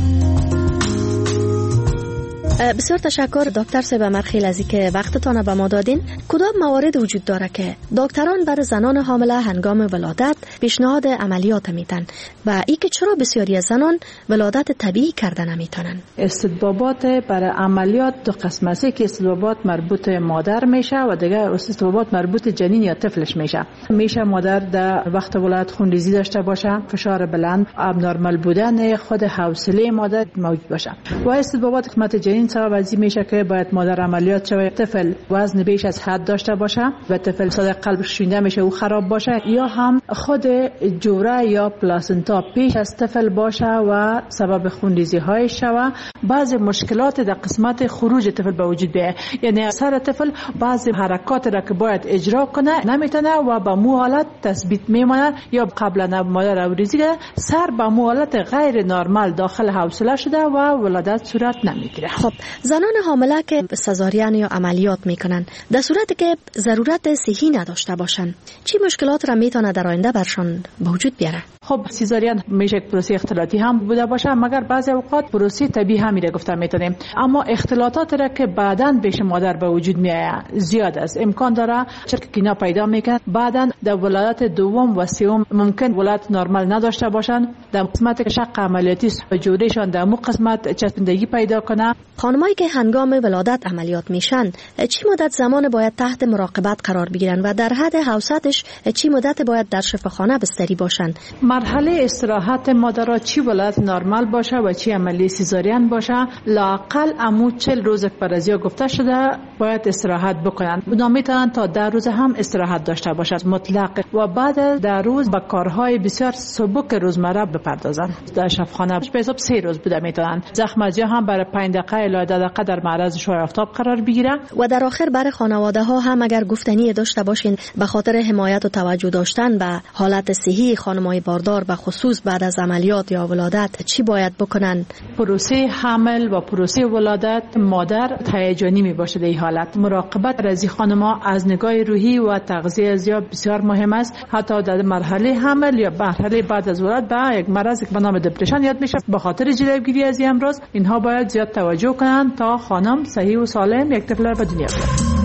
بسیار تشکر دکتر صاحب امرخیل از اینکه وقتتان به ما دادین. کدام موارد وجود داره که دکتران برای زنان حامله هنگام ولادت پیشنهاد عملیات میتن و ای که چرا بسیاری از زنان ولادت طبیعی کردن نمیتونن؟ استطبابات برای عملیات دو قسم است که استطبابات مربوط مادر میشه و دیگه استطبابات مربوط جنین یا طفلش میشه. میشه مادر در وقت ولادت خونریزی داشته باشه، فشار بلند، ابنورمال بودن خود حوصله مادر موجود باشه. و استطبابات قسمت جنین سبب از این میشه که باید مادر عملیات شود، طفل وزن بیش از حد داشته باشه و طفل صد قلبش شونده میشه و خراب باشه، یا هم خود جوره یا پلاسنتا پیش از طفل باشه و سبب خونریزی های شود. بعضی مشکلات در قسمت خروج طفل به وجود بیاید، یعنی سر طفل بعضی حرکات را که باید اجرا کنه نمیتونه و به مو حالت تثبیت میمونه، یا قبلا مادر اوریزی سر به مو حالت غیر نرمال داخل حوصله شده و ولادت صورت نمیگیره. خب زنان حامله که سزارین یا عملیات میکنن در صورتی که ضرورت صحی نداشته باشن چی مشکلات را میتونه در آینده برشان به وجود بیاره؟ خب سیزارین میشه پروسه اختلاطی هم بوده باشه، مگر بعضی اوقات پروسه طبیعی هم میره گفته میتونیم. اما اختلاطات را که بعداً پیش مادر به وجود میاد زیاد است، امکان داره چرک کینا پیدا میکنه، بعداً در ولادت دوم و سوم ممکن ولادت نرمال نداشته باشن، در قسمت شق عملیاتی جوریشان در مو قسمت چسبندگی پیدا کنه. خانمایی که هنگام ولادت عملیات میشن چی مدت زمان باید تحت مراقبت قرار بگیرن و در حد حوصلش چی مدت باید در شفاخانه بستری باشن؟ مرحله استراحت مادر چی ولادت نرمال باشه و چی عملی سیزارین باشه لاقل امو چهل روز پرزیا گفته شده باید استراحت بکنن. اونا میتونن تا ده روز هم استراحت داشته باشد مطلق و بعد ده روز با کارهای بسیار سبک روزمره بپردازن. در شفاخانه به حساب سه روز بوده میتونن. زخم ازیا هم برای پنج دقیقه الی ده دقیقه در معرض شعاع آفتاب قرار بگیره. و در آخر برای خانواده ها هم اگر گفتنی داشته باشین به خاطر حمایت و توجه داشتن به حالت صحی خانمای باردار به خصوص بعد از عملیات یا ولادت چی باید بکنن؟ پروسه حمل و پروسه ولادت مادر هیجانی می باشه. در این حالت مراقبت از خانم‌ها از نگاه روحی و تغذیه زیاد بسیار مهم است. حتی در مرحله حمل یا مرحله بعد از ولادت به یک مرض که به نام دپرشن یاد میشه. به خاطر جلوگیری از این امراض اینها باید زیاد توجه کنن تا خانم صحیح و سالم یک طفل را به دنیا بیاره.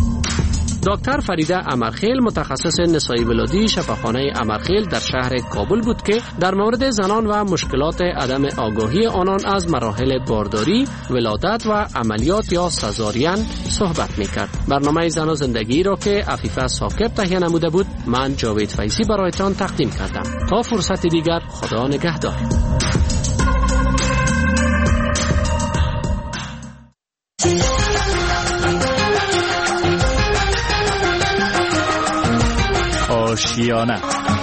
دکتر فریده امرخیل متخصص نسای ولادی شفاخانه امرخیل در شهر کابل بود که در مورد زنان و مشکلات عدم آگاهی آنان از مراحل بارداری، ولادت و عملیات یا سزارین صحبت میکرد. برنامه زن و زندگی را که عفیفه ساکب تهیه نموده بود من جاوید فیضی برایتان تقدیم کردم. تا فرصت دیگر خدا نگهدار. آشیانه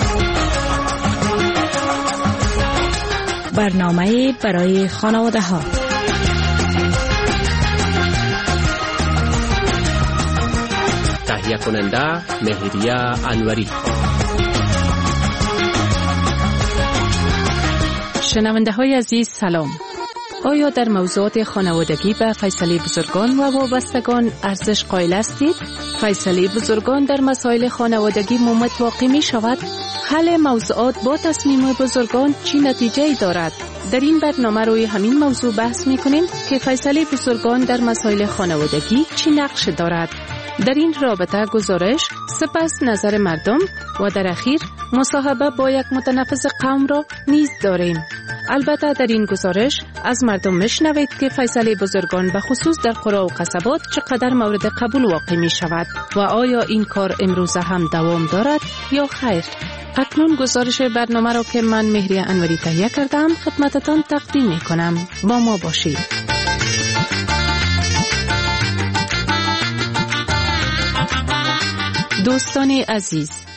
برنامه برای خانواده ها. تهیه کننده مهریه انوری. شنونده های عزیز سلام. آیا در موضوعات خانوادگی به فیصله بزرگان و وابستگان ارزش قائل هستید؟ فیصله بزرگان در مسائل خانوادگی مومت واقع می شود؟ حل موضوعات با تصمیم بزرگان چی نتیجه ای دارد؟ در این برنامه روی همین موضوع بحث می کنیم که فیصله بزرگان در مسائل خانوادگی چی نقش دارد. در این رابطه گزارش، سپس نظر مردم و در اخیر مصاحبه با یک متنفس قوم را نیز داریم. البته در این گزارش از مردم میشنوید که فیصله بزرگان به خصوص در قرى و قصبات چقدر مورد قبول واقع می شود و آیا این کار امروزه هم دوام دارد یا خیر. اکنون گزارش برنامه را که من مهریه انوری تهیه کردم خدمتتان تقدیم می کنم. با ما باشید. دوستان عزیز،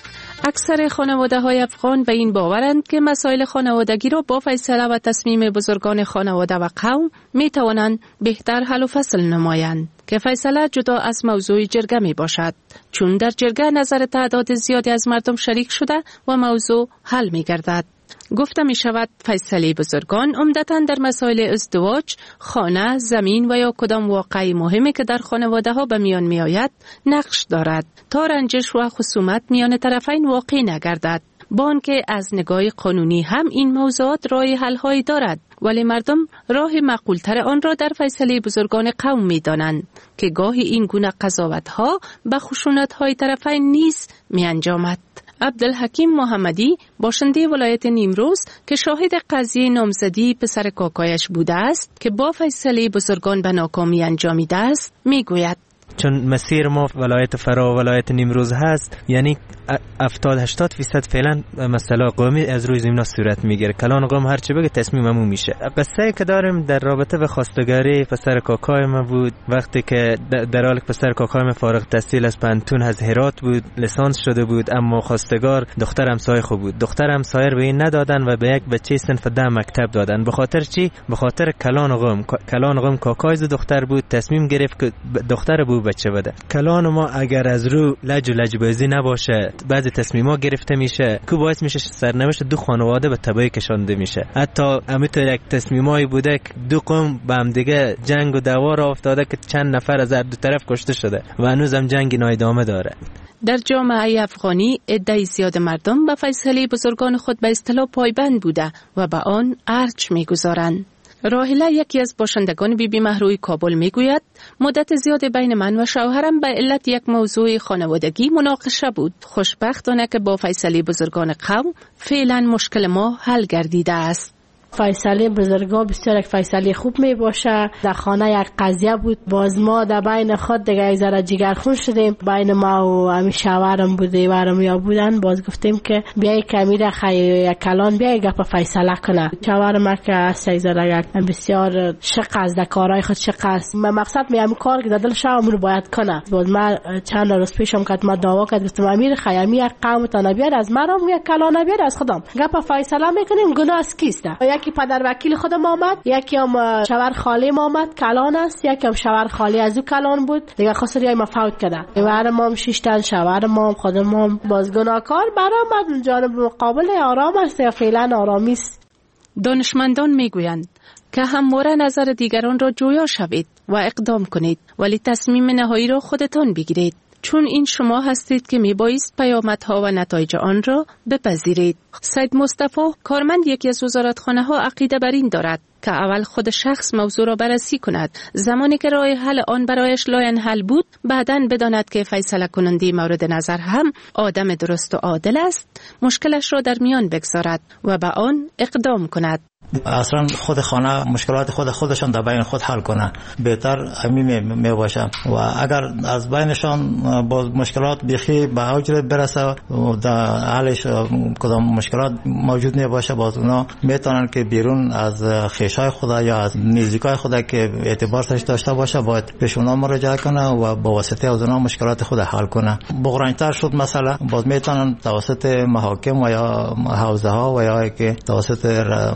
اکثر خانواده‌های افغان به این باورند که مسائل خانوادگی را با فیصله و تصمیم بزرگان خانواده و قوم می توانند بهتر حل و فصل نمایند که فیصله جدا از موضوع جرگه می باشد، چون در جرگه نظر تعداد زیادی از مردم شریک شده و موضوع حل می گردد. گفته می شود فیصله بزرگان عمدتاً در مسائل ازدواج، خانه، زمین و یا کدام واقعی مهمی که در خانواده ها به میان می آید نقش دارد تا رنجش و خصومت میان طرفین واقع نگردد. با آنکه از نگاه قانونی هم این موضوعات راه حل هایی دارد، ولی مردم راه معقولتر آن را در فیصله بزرگان قوم می دانند که گاهی این گونه قضاوت ها به خشونت های طرفین نیز می انجامد. عبدالحکیم محمدی باشنده ولایت نیمروز که شاهد قضیه نامزدی پسر کاکایش بوده است که با فیصله بزرگان به ناکامی انجامیده است می گوید: چون مسیر ما ولایت فرا و ولایت نیمروز هست، یعنی هفتاد هشتاد فیصد فعلا مسئله قومی از روی زمین صورت میگیره. کلان قوم هر چی بگه تصمیممون میشه. قصه که داریم در رابطه به خواستگاری پسر کاکای ما بود، وقتی که در حال پسر کاکای ما فارغ التحصیل از پنتون از هرات بود، لیسانس شده بود، اما خواستگار دختر همسایه خوب بود. دختر همسایه به این ندادن و به یک بچه صنف ده مکتب دادن. به خاطر چی؟ به خاطر کلان قوم. کلان قوم کاکای دختر بود، تصمیم گرفت که دختر بود بچه بده. کلان ما اگر از رو لج و لجبازی نباشه، بعضی تصمیمات گرفته میشه که باعث میشه سرنوشت دو خانواده به تباهی کشانده میشه. حتی همینطور یک تصمیمایی بوده که دو قوم با هم دیگه جنگ و دعوا را افتاده که چند نفر از هر دو طرف کشته شده و هنوز هم جنگ اینا ادامه داره. در جامعه افغانی عده‌ای زیاد مردم به فیصله بزرگان خود به اصطلاح پایبند بوده و به آن ارج میگذارند. راهله یکی از باشندگان بی بی مهروی کابل میگوید مدت زیاد بین من و شوهرم به علت یک موضوع خانوادگی مناقشه بود. خوشبختانه که با فیصله بزرگان قوم فعلا مشکل ما حل گردیده است. فیصله بزرگا بسیار یک فیصله خوب می باشه. در خانه یک قضیه بود، باز ما در بین خود دیگه یک ذره جگرخون شدیم، بین ما و همین شوهرم بوده و رمیا بودن، باز گفتیم که بیای کمیره خیلی یک کلان بیای گپ فیصله کنه. شوهرم که است یک ذره یک بسیار شق از در کارهای خود شق است، مقصد می همین کار که در دل شوهرم باید کنه. باز ما چند روز پیشم که ما دعوا کرد گفتم امیر خیامی یک قوم تا نبیاد از مرا یک کلان بیاد از خودم گپ فیصله میکنیم، گناه از کیست؟ یکی پدر وکیل خودم آمد، یکی هم شوهر خاله ما آمد کلان است، یکی هم شوهر خاله از او کلان بود دیگه، خسریای ما فوت کرده. شوهر ما هم شیشتن، شوهر ما هم خودم ما باز گناهکار برآمد. جانب مقابل آرام است یا فعلا آرامی است. دانشمندان میگویند که همواره نظر دیگران را جویا شوید و اقدام کنید، ولی تصمیم نهایی را خودتان بگیرید، چون این شما هستید که میبایست پیامدها و نتایج آن را بپذیرید. سید مصطفی کارمند یکی از وزارتخانه ها عقیده بر این دارد که اول خود شخص موضوع را بررسی کند، زمانی که راه حل آن برایش لاینحل بود بعداً بداند که فیصله کننده مورد نظر هم آدم درست و عادل است، مشکلش را در میان بگذارد و به آن اقدام کند. اصلا خود خانه مشکلات خود خودشان در بین خود حل کنه بهتر همین می باشه و اگر از بینشان با مشکلات بیخی به اوج برسه در حلش کدام مشکلات موجود نباشه، باز اونا میتونن که بیرون از خویشای خدا یا از نزدیکای خدا که اعتبار سرش داشته باشه باید پیش اونا مراجعه کنه و با واسطه از اونا مشکلات خود حل کنه. بغرانتر شد مثلا باز میتونن توسط محاکم و یا حوزه ها و یا که توسط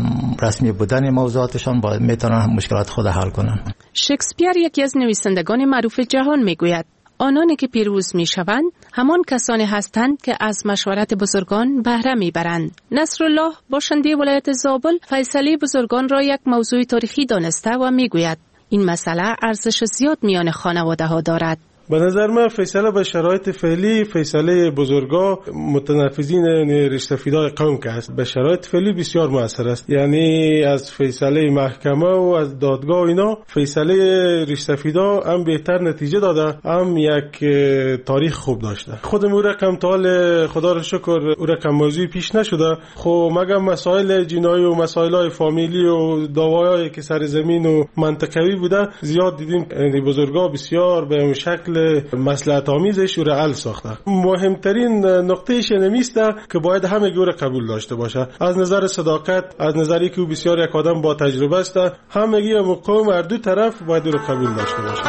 رسمی بودن موضوعاتشان باید میتونن مشکلات خود حل کنن. شکسپیر یکی از نویسندگان معروف جهان میگوید آنانی که پیروز میشوند همان کسانی هستند که از مشورت بزرگان بهره میبرند. نصرالله باشنده ولایت زابل فیصله بزرگان را یک موضوع تاریخی دانسته و میگوید این مسئله ارزش زیاد میان خانواده ها دارد. به نظر من فیصله به شرایط فعلی فیصله بزرگا متنفذین رشته‌فیدای قوم که است به شرایط فعلی بسیار مؤثر است. یعنی از فیصله محکمه و از دادگاه اینا فیصله رشته‌فیدا هم بهتر نتیجه داده، هم یک تاریخ خوب داشته. خودم او رقم تال خدا را شکر او رقم موضوعی پیش نشده، خب مگه مسائل جنایی و مسائل فامیلی و دعوایی که سر زمین و منطقوی بوده زیاد دیدیم. یعنی بزرگا بسیار به شکل مصلحت آمیزش او را حل ساخته. مهمترین نقطهش نمیسته که باید همه گوره قبول داشته باشه. از نظر صداقت، از نظری که او بسیار یک آدم با تجربه است، همگی و قوم هر دو طرف باید او را قبول داشته باشه.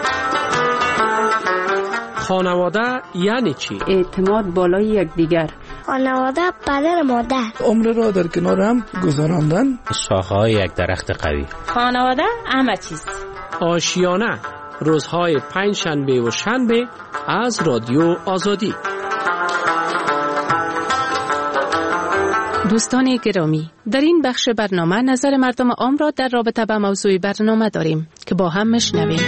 خانواده یعنی چی؟ اعتماد بالای یکدیگر، خانواده، پدر مادر. عمر را در کنار هم گذراندن. شاخه‌های یک درخت قوی. خانواده همه چیز. آشیانه روزهای پنج شنبه و شنبه از رادیو آزادی. دوستان گرامی، در این بخش برنامه نظر مردم عام را در رابطه با موضوع برنامه داریم که با هم میشنویم.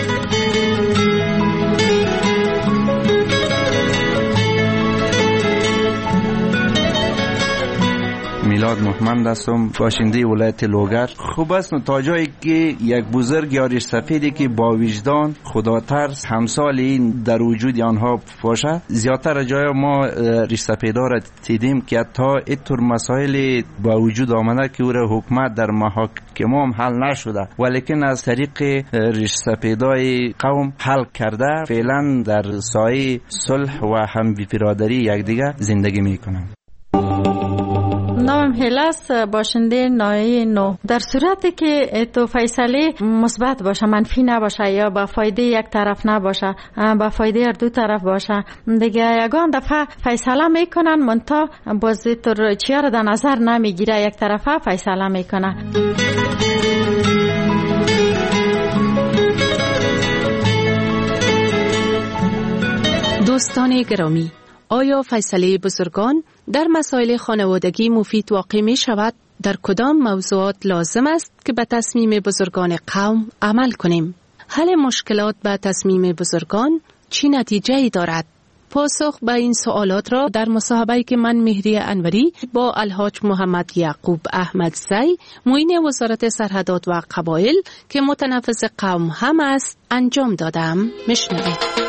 میلاد محمد هستم، باشنده ولایت لوگر. خوب است تا جایی که یک بزرگ یا ریش سفیدی که با وجدان، خدا ترس، همسال این در وجود آنها باشه. زیادتر جای ما ریش سفیدا را دیدیم که حتی اینطور مسائل با وجود آمده که او را حکومت در محاکم هم حل نشده، ولیکن از طریق ریش سفیدای قوم حل کرده. فعلا در سایه صلح و هم برادری یکدیگر زندگی میکنند. نام هلاس، باشنده ناحیه نو. در صورتی که تو فیصله مثبت باشه، منفی نباشه یا با فایده یک طرف نباشه، با فایده هر دو طرف باشه، دیگه یگان دفعه فیصله میکنن، منتها باز تو چیا رو در نظر نمیگیره، یک طرفه فیصله میکنه. دوستان گرامی، آیا فیصله بزرگان در مسائل خانوادگی مفید واقع می شود؟ در کدام موضوعات لازم است که به تصمیم بزرگان قوم عمل کنیم؟ حل مشکلات به تصمیم بزرگان چی نتیجه ای دارد؟ پاسخ به این سوالات را در مصاحبه‌ای که من مهری انوری با الحاج محمد یعقوب احمد زی، معین وزارت سرحدات و قبایل که متنفذ قوم هم است، انجام دادم. میشنوید.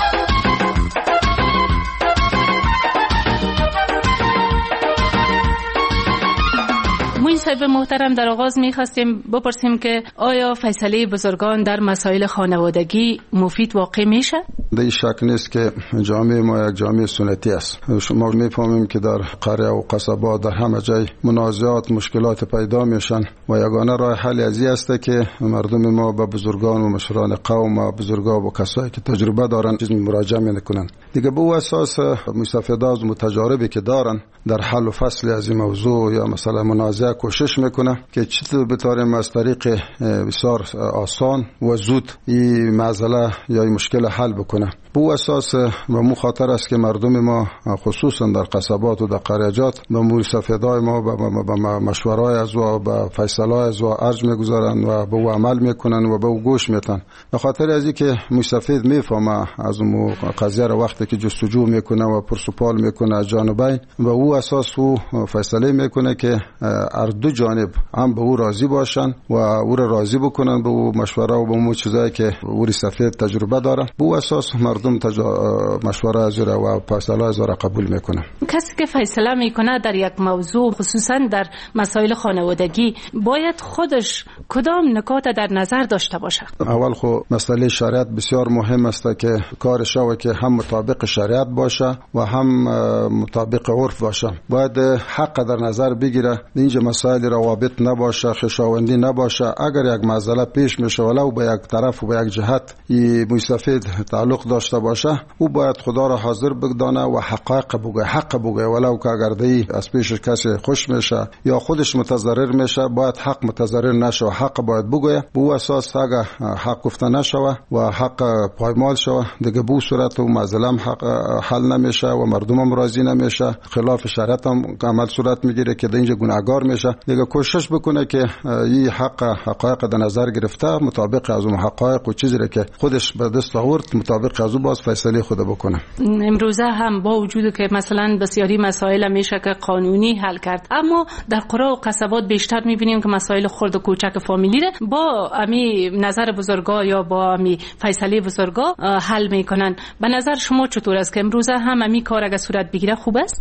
موین صاحب محترم، در آغاز می‌خواستیم بپرسیم که آیا فیصله بزرگان در مسائل خانوادگی مفید واقع میشه؟ در شک نیست که جامعه ما یک جامعه سنتی است. شما می‌فهمیم که در قریه و قصبات در همه جای منازعات، مشکلات پیدا میشن و یگانه راه حل ازی است که مردم ما به بزرگان و مشران قوم و بزرگان و کسایی که تجربه دارن چیز مراجعه میکنن. دیگه به اساس مستفیدات و متجاربی که دارن در حل و فصل از این موضوع یا مثلا منازعه کوشش میکنه که چطور بتاریم از طریق بسیار آسان و زود این مسئله یا این مشکل حل بکنه. به اساس و مو خاطر است که مردم ما خصوصا در قصبات و در قریجات به امور سفیدای ما به مشورای از و به فیصلای از و ارج میگذارن و به او عمل میکنن و به او گوش میتن. به خاطر از اینکه مستفید میفهمه از اون قضیه را وقتی که جستجو میکنه و پرسپال میکنه از جانبین، و او اساس او فیصله میکنه که هر دو جانب هم به او راضی باشن و او را راضی بکنن به او مشوره و به اون چیزایی که او سفید تجربه داره. به او اساس مردم تجا... مشوره از و فیصله از را قبول میکنه. کسی که فیصله میکنه در یک موضوع، خصوصا در مسائل خانوادگی، باید خودش کدام نکات در نظر داشته باشه؟ اول خو مسئله شریعت بسیار مهم است که کارش او که هم مطابق شریعت باشه و هم مطابق عرف باشه. باید حق در نظر بگیره، اینجا مسائل روابط نباشه، خویشاوندی نباشه. اگر یک مسئله پیش میشه ولو به یک طرف و به یک جهت ای مستفید تعلق داشته باشه، او باید خدا را حاضر بدانه و حقایق بگه، حق بگه، ولو که اگر دی از پیش کسی خوش میشه یا خودش متضرر میشه، باید حق متضرر نشه، حق باید بگه. به او اساس اگر حق گفته نشه و حق پایمال شه، دیگه به صورت و مسئله حق حل نمیشه و مردم هم راضی نمیشه، خلاف شریعت هم عمل صورت میگیره که اینجا گناهگار میشه. دیگه کوشش بکنه که این حق حقایق در نظر گرفته، مطابق از اون حقایق و چیزی که خودش به دست آورد مطابق از اون باز فیصله خود بکنه. امروزه هم با وجود که مثلا بسیاری مسائل میشه که قانونی حل کرد، اما در قرى و قصبات بیشتر میبینیم که مسائل خرد و کوچک فامیلی رو با امی نظر بزرگا یا با امی فیصله بزرگا حل میکنن. به نظر شما چطور است که امروزه هم امی کار اگه صورت بگیره خوب است؟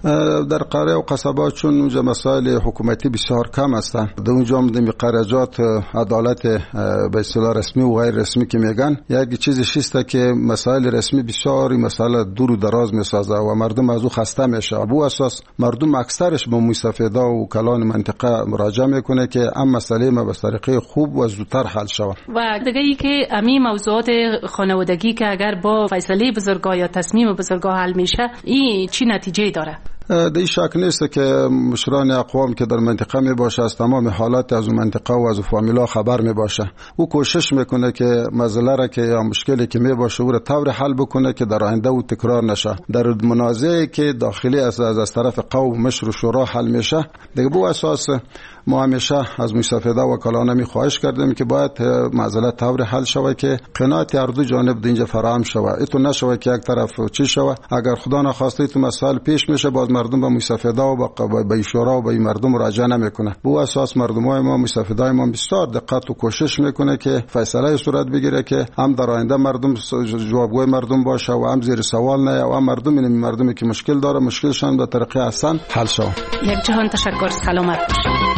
در قریه و قصبات چون اونجا مسائل حکومتی بسیار کم هستن، در اونجا هم در قریجات عدالت به اصطلاح رسمی و غیر رسمی که میگن، یک چیزی است که مسائل رسمی بسیار مسائل دور و دراز میسازه و مردم از او خسته میشه. بو اساس مردم اکثرش به مستفیدا و کلان منطقه مراجعه میکنه که ام مسئله ما به طریقه خوب و زودتر حل شود. و دیگه ای که امی موضوعات خانوادگی که اگر با فیصله بزرگا یا تصمیم بزرگا حل میشه، این چی نتیجه داره؟ در شک نیست که مشران اقوام که در منطقه می باشه از تمام حالات از اون منطقه و از اون فامیلا خبر می باشه. او کوشش میکنه که مسئله را که یا مشکلی که می باشه او را طور حل بکنه که در آینده او تکرار نشه. در منازعه که داخلی از از طرف قوم مشر و شورا حل میشه، دیگه بو اساس ما همیشه از مستفیده و کلانه می خواهش کردیم که باید مسئله طور حل شود که قناعت هر دو جانب اینجا فراهم شود. ایتو نشود که یک طرف چی شود. اگر خدا نخواسته ایتو مسائل پیش میشه باز مردم به مستفیده و به شورا و به مردم مراجعه نمیکنه. بو اساس مردمای ما مستفیدای ما بسیار دقت و کوشش میکنه که فیصله صورت بگیره که هم در آینده مردم جوابگوی مردم باشه و هم زیر سوال نه و هم مردم این مردمی که مشکل داره مشکلشان به طریق آسان حل شود. یک جهان تشکر، سلامت باشید.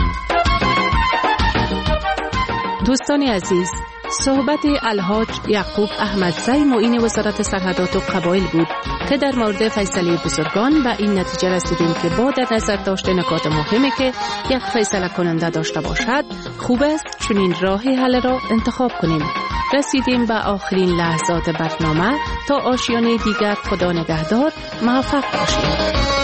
دوستان عزیز، صحبت الحاج یعقوب احمدزی معین وزارت سرحدات و قبایل بود که در مورد فیصله بزرگان به این نتیجه رسیدیم که با در نظر داشته نکات مهمی که یک فیصله کننده داشته باشد، خوب است چنین راه حل را انتخاب کنیم. رسیدیم به آخرین لحظات برنامه. تا آشیانه دیگر خدا نگهدار، موفق باشید.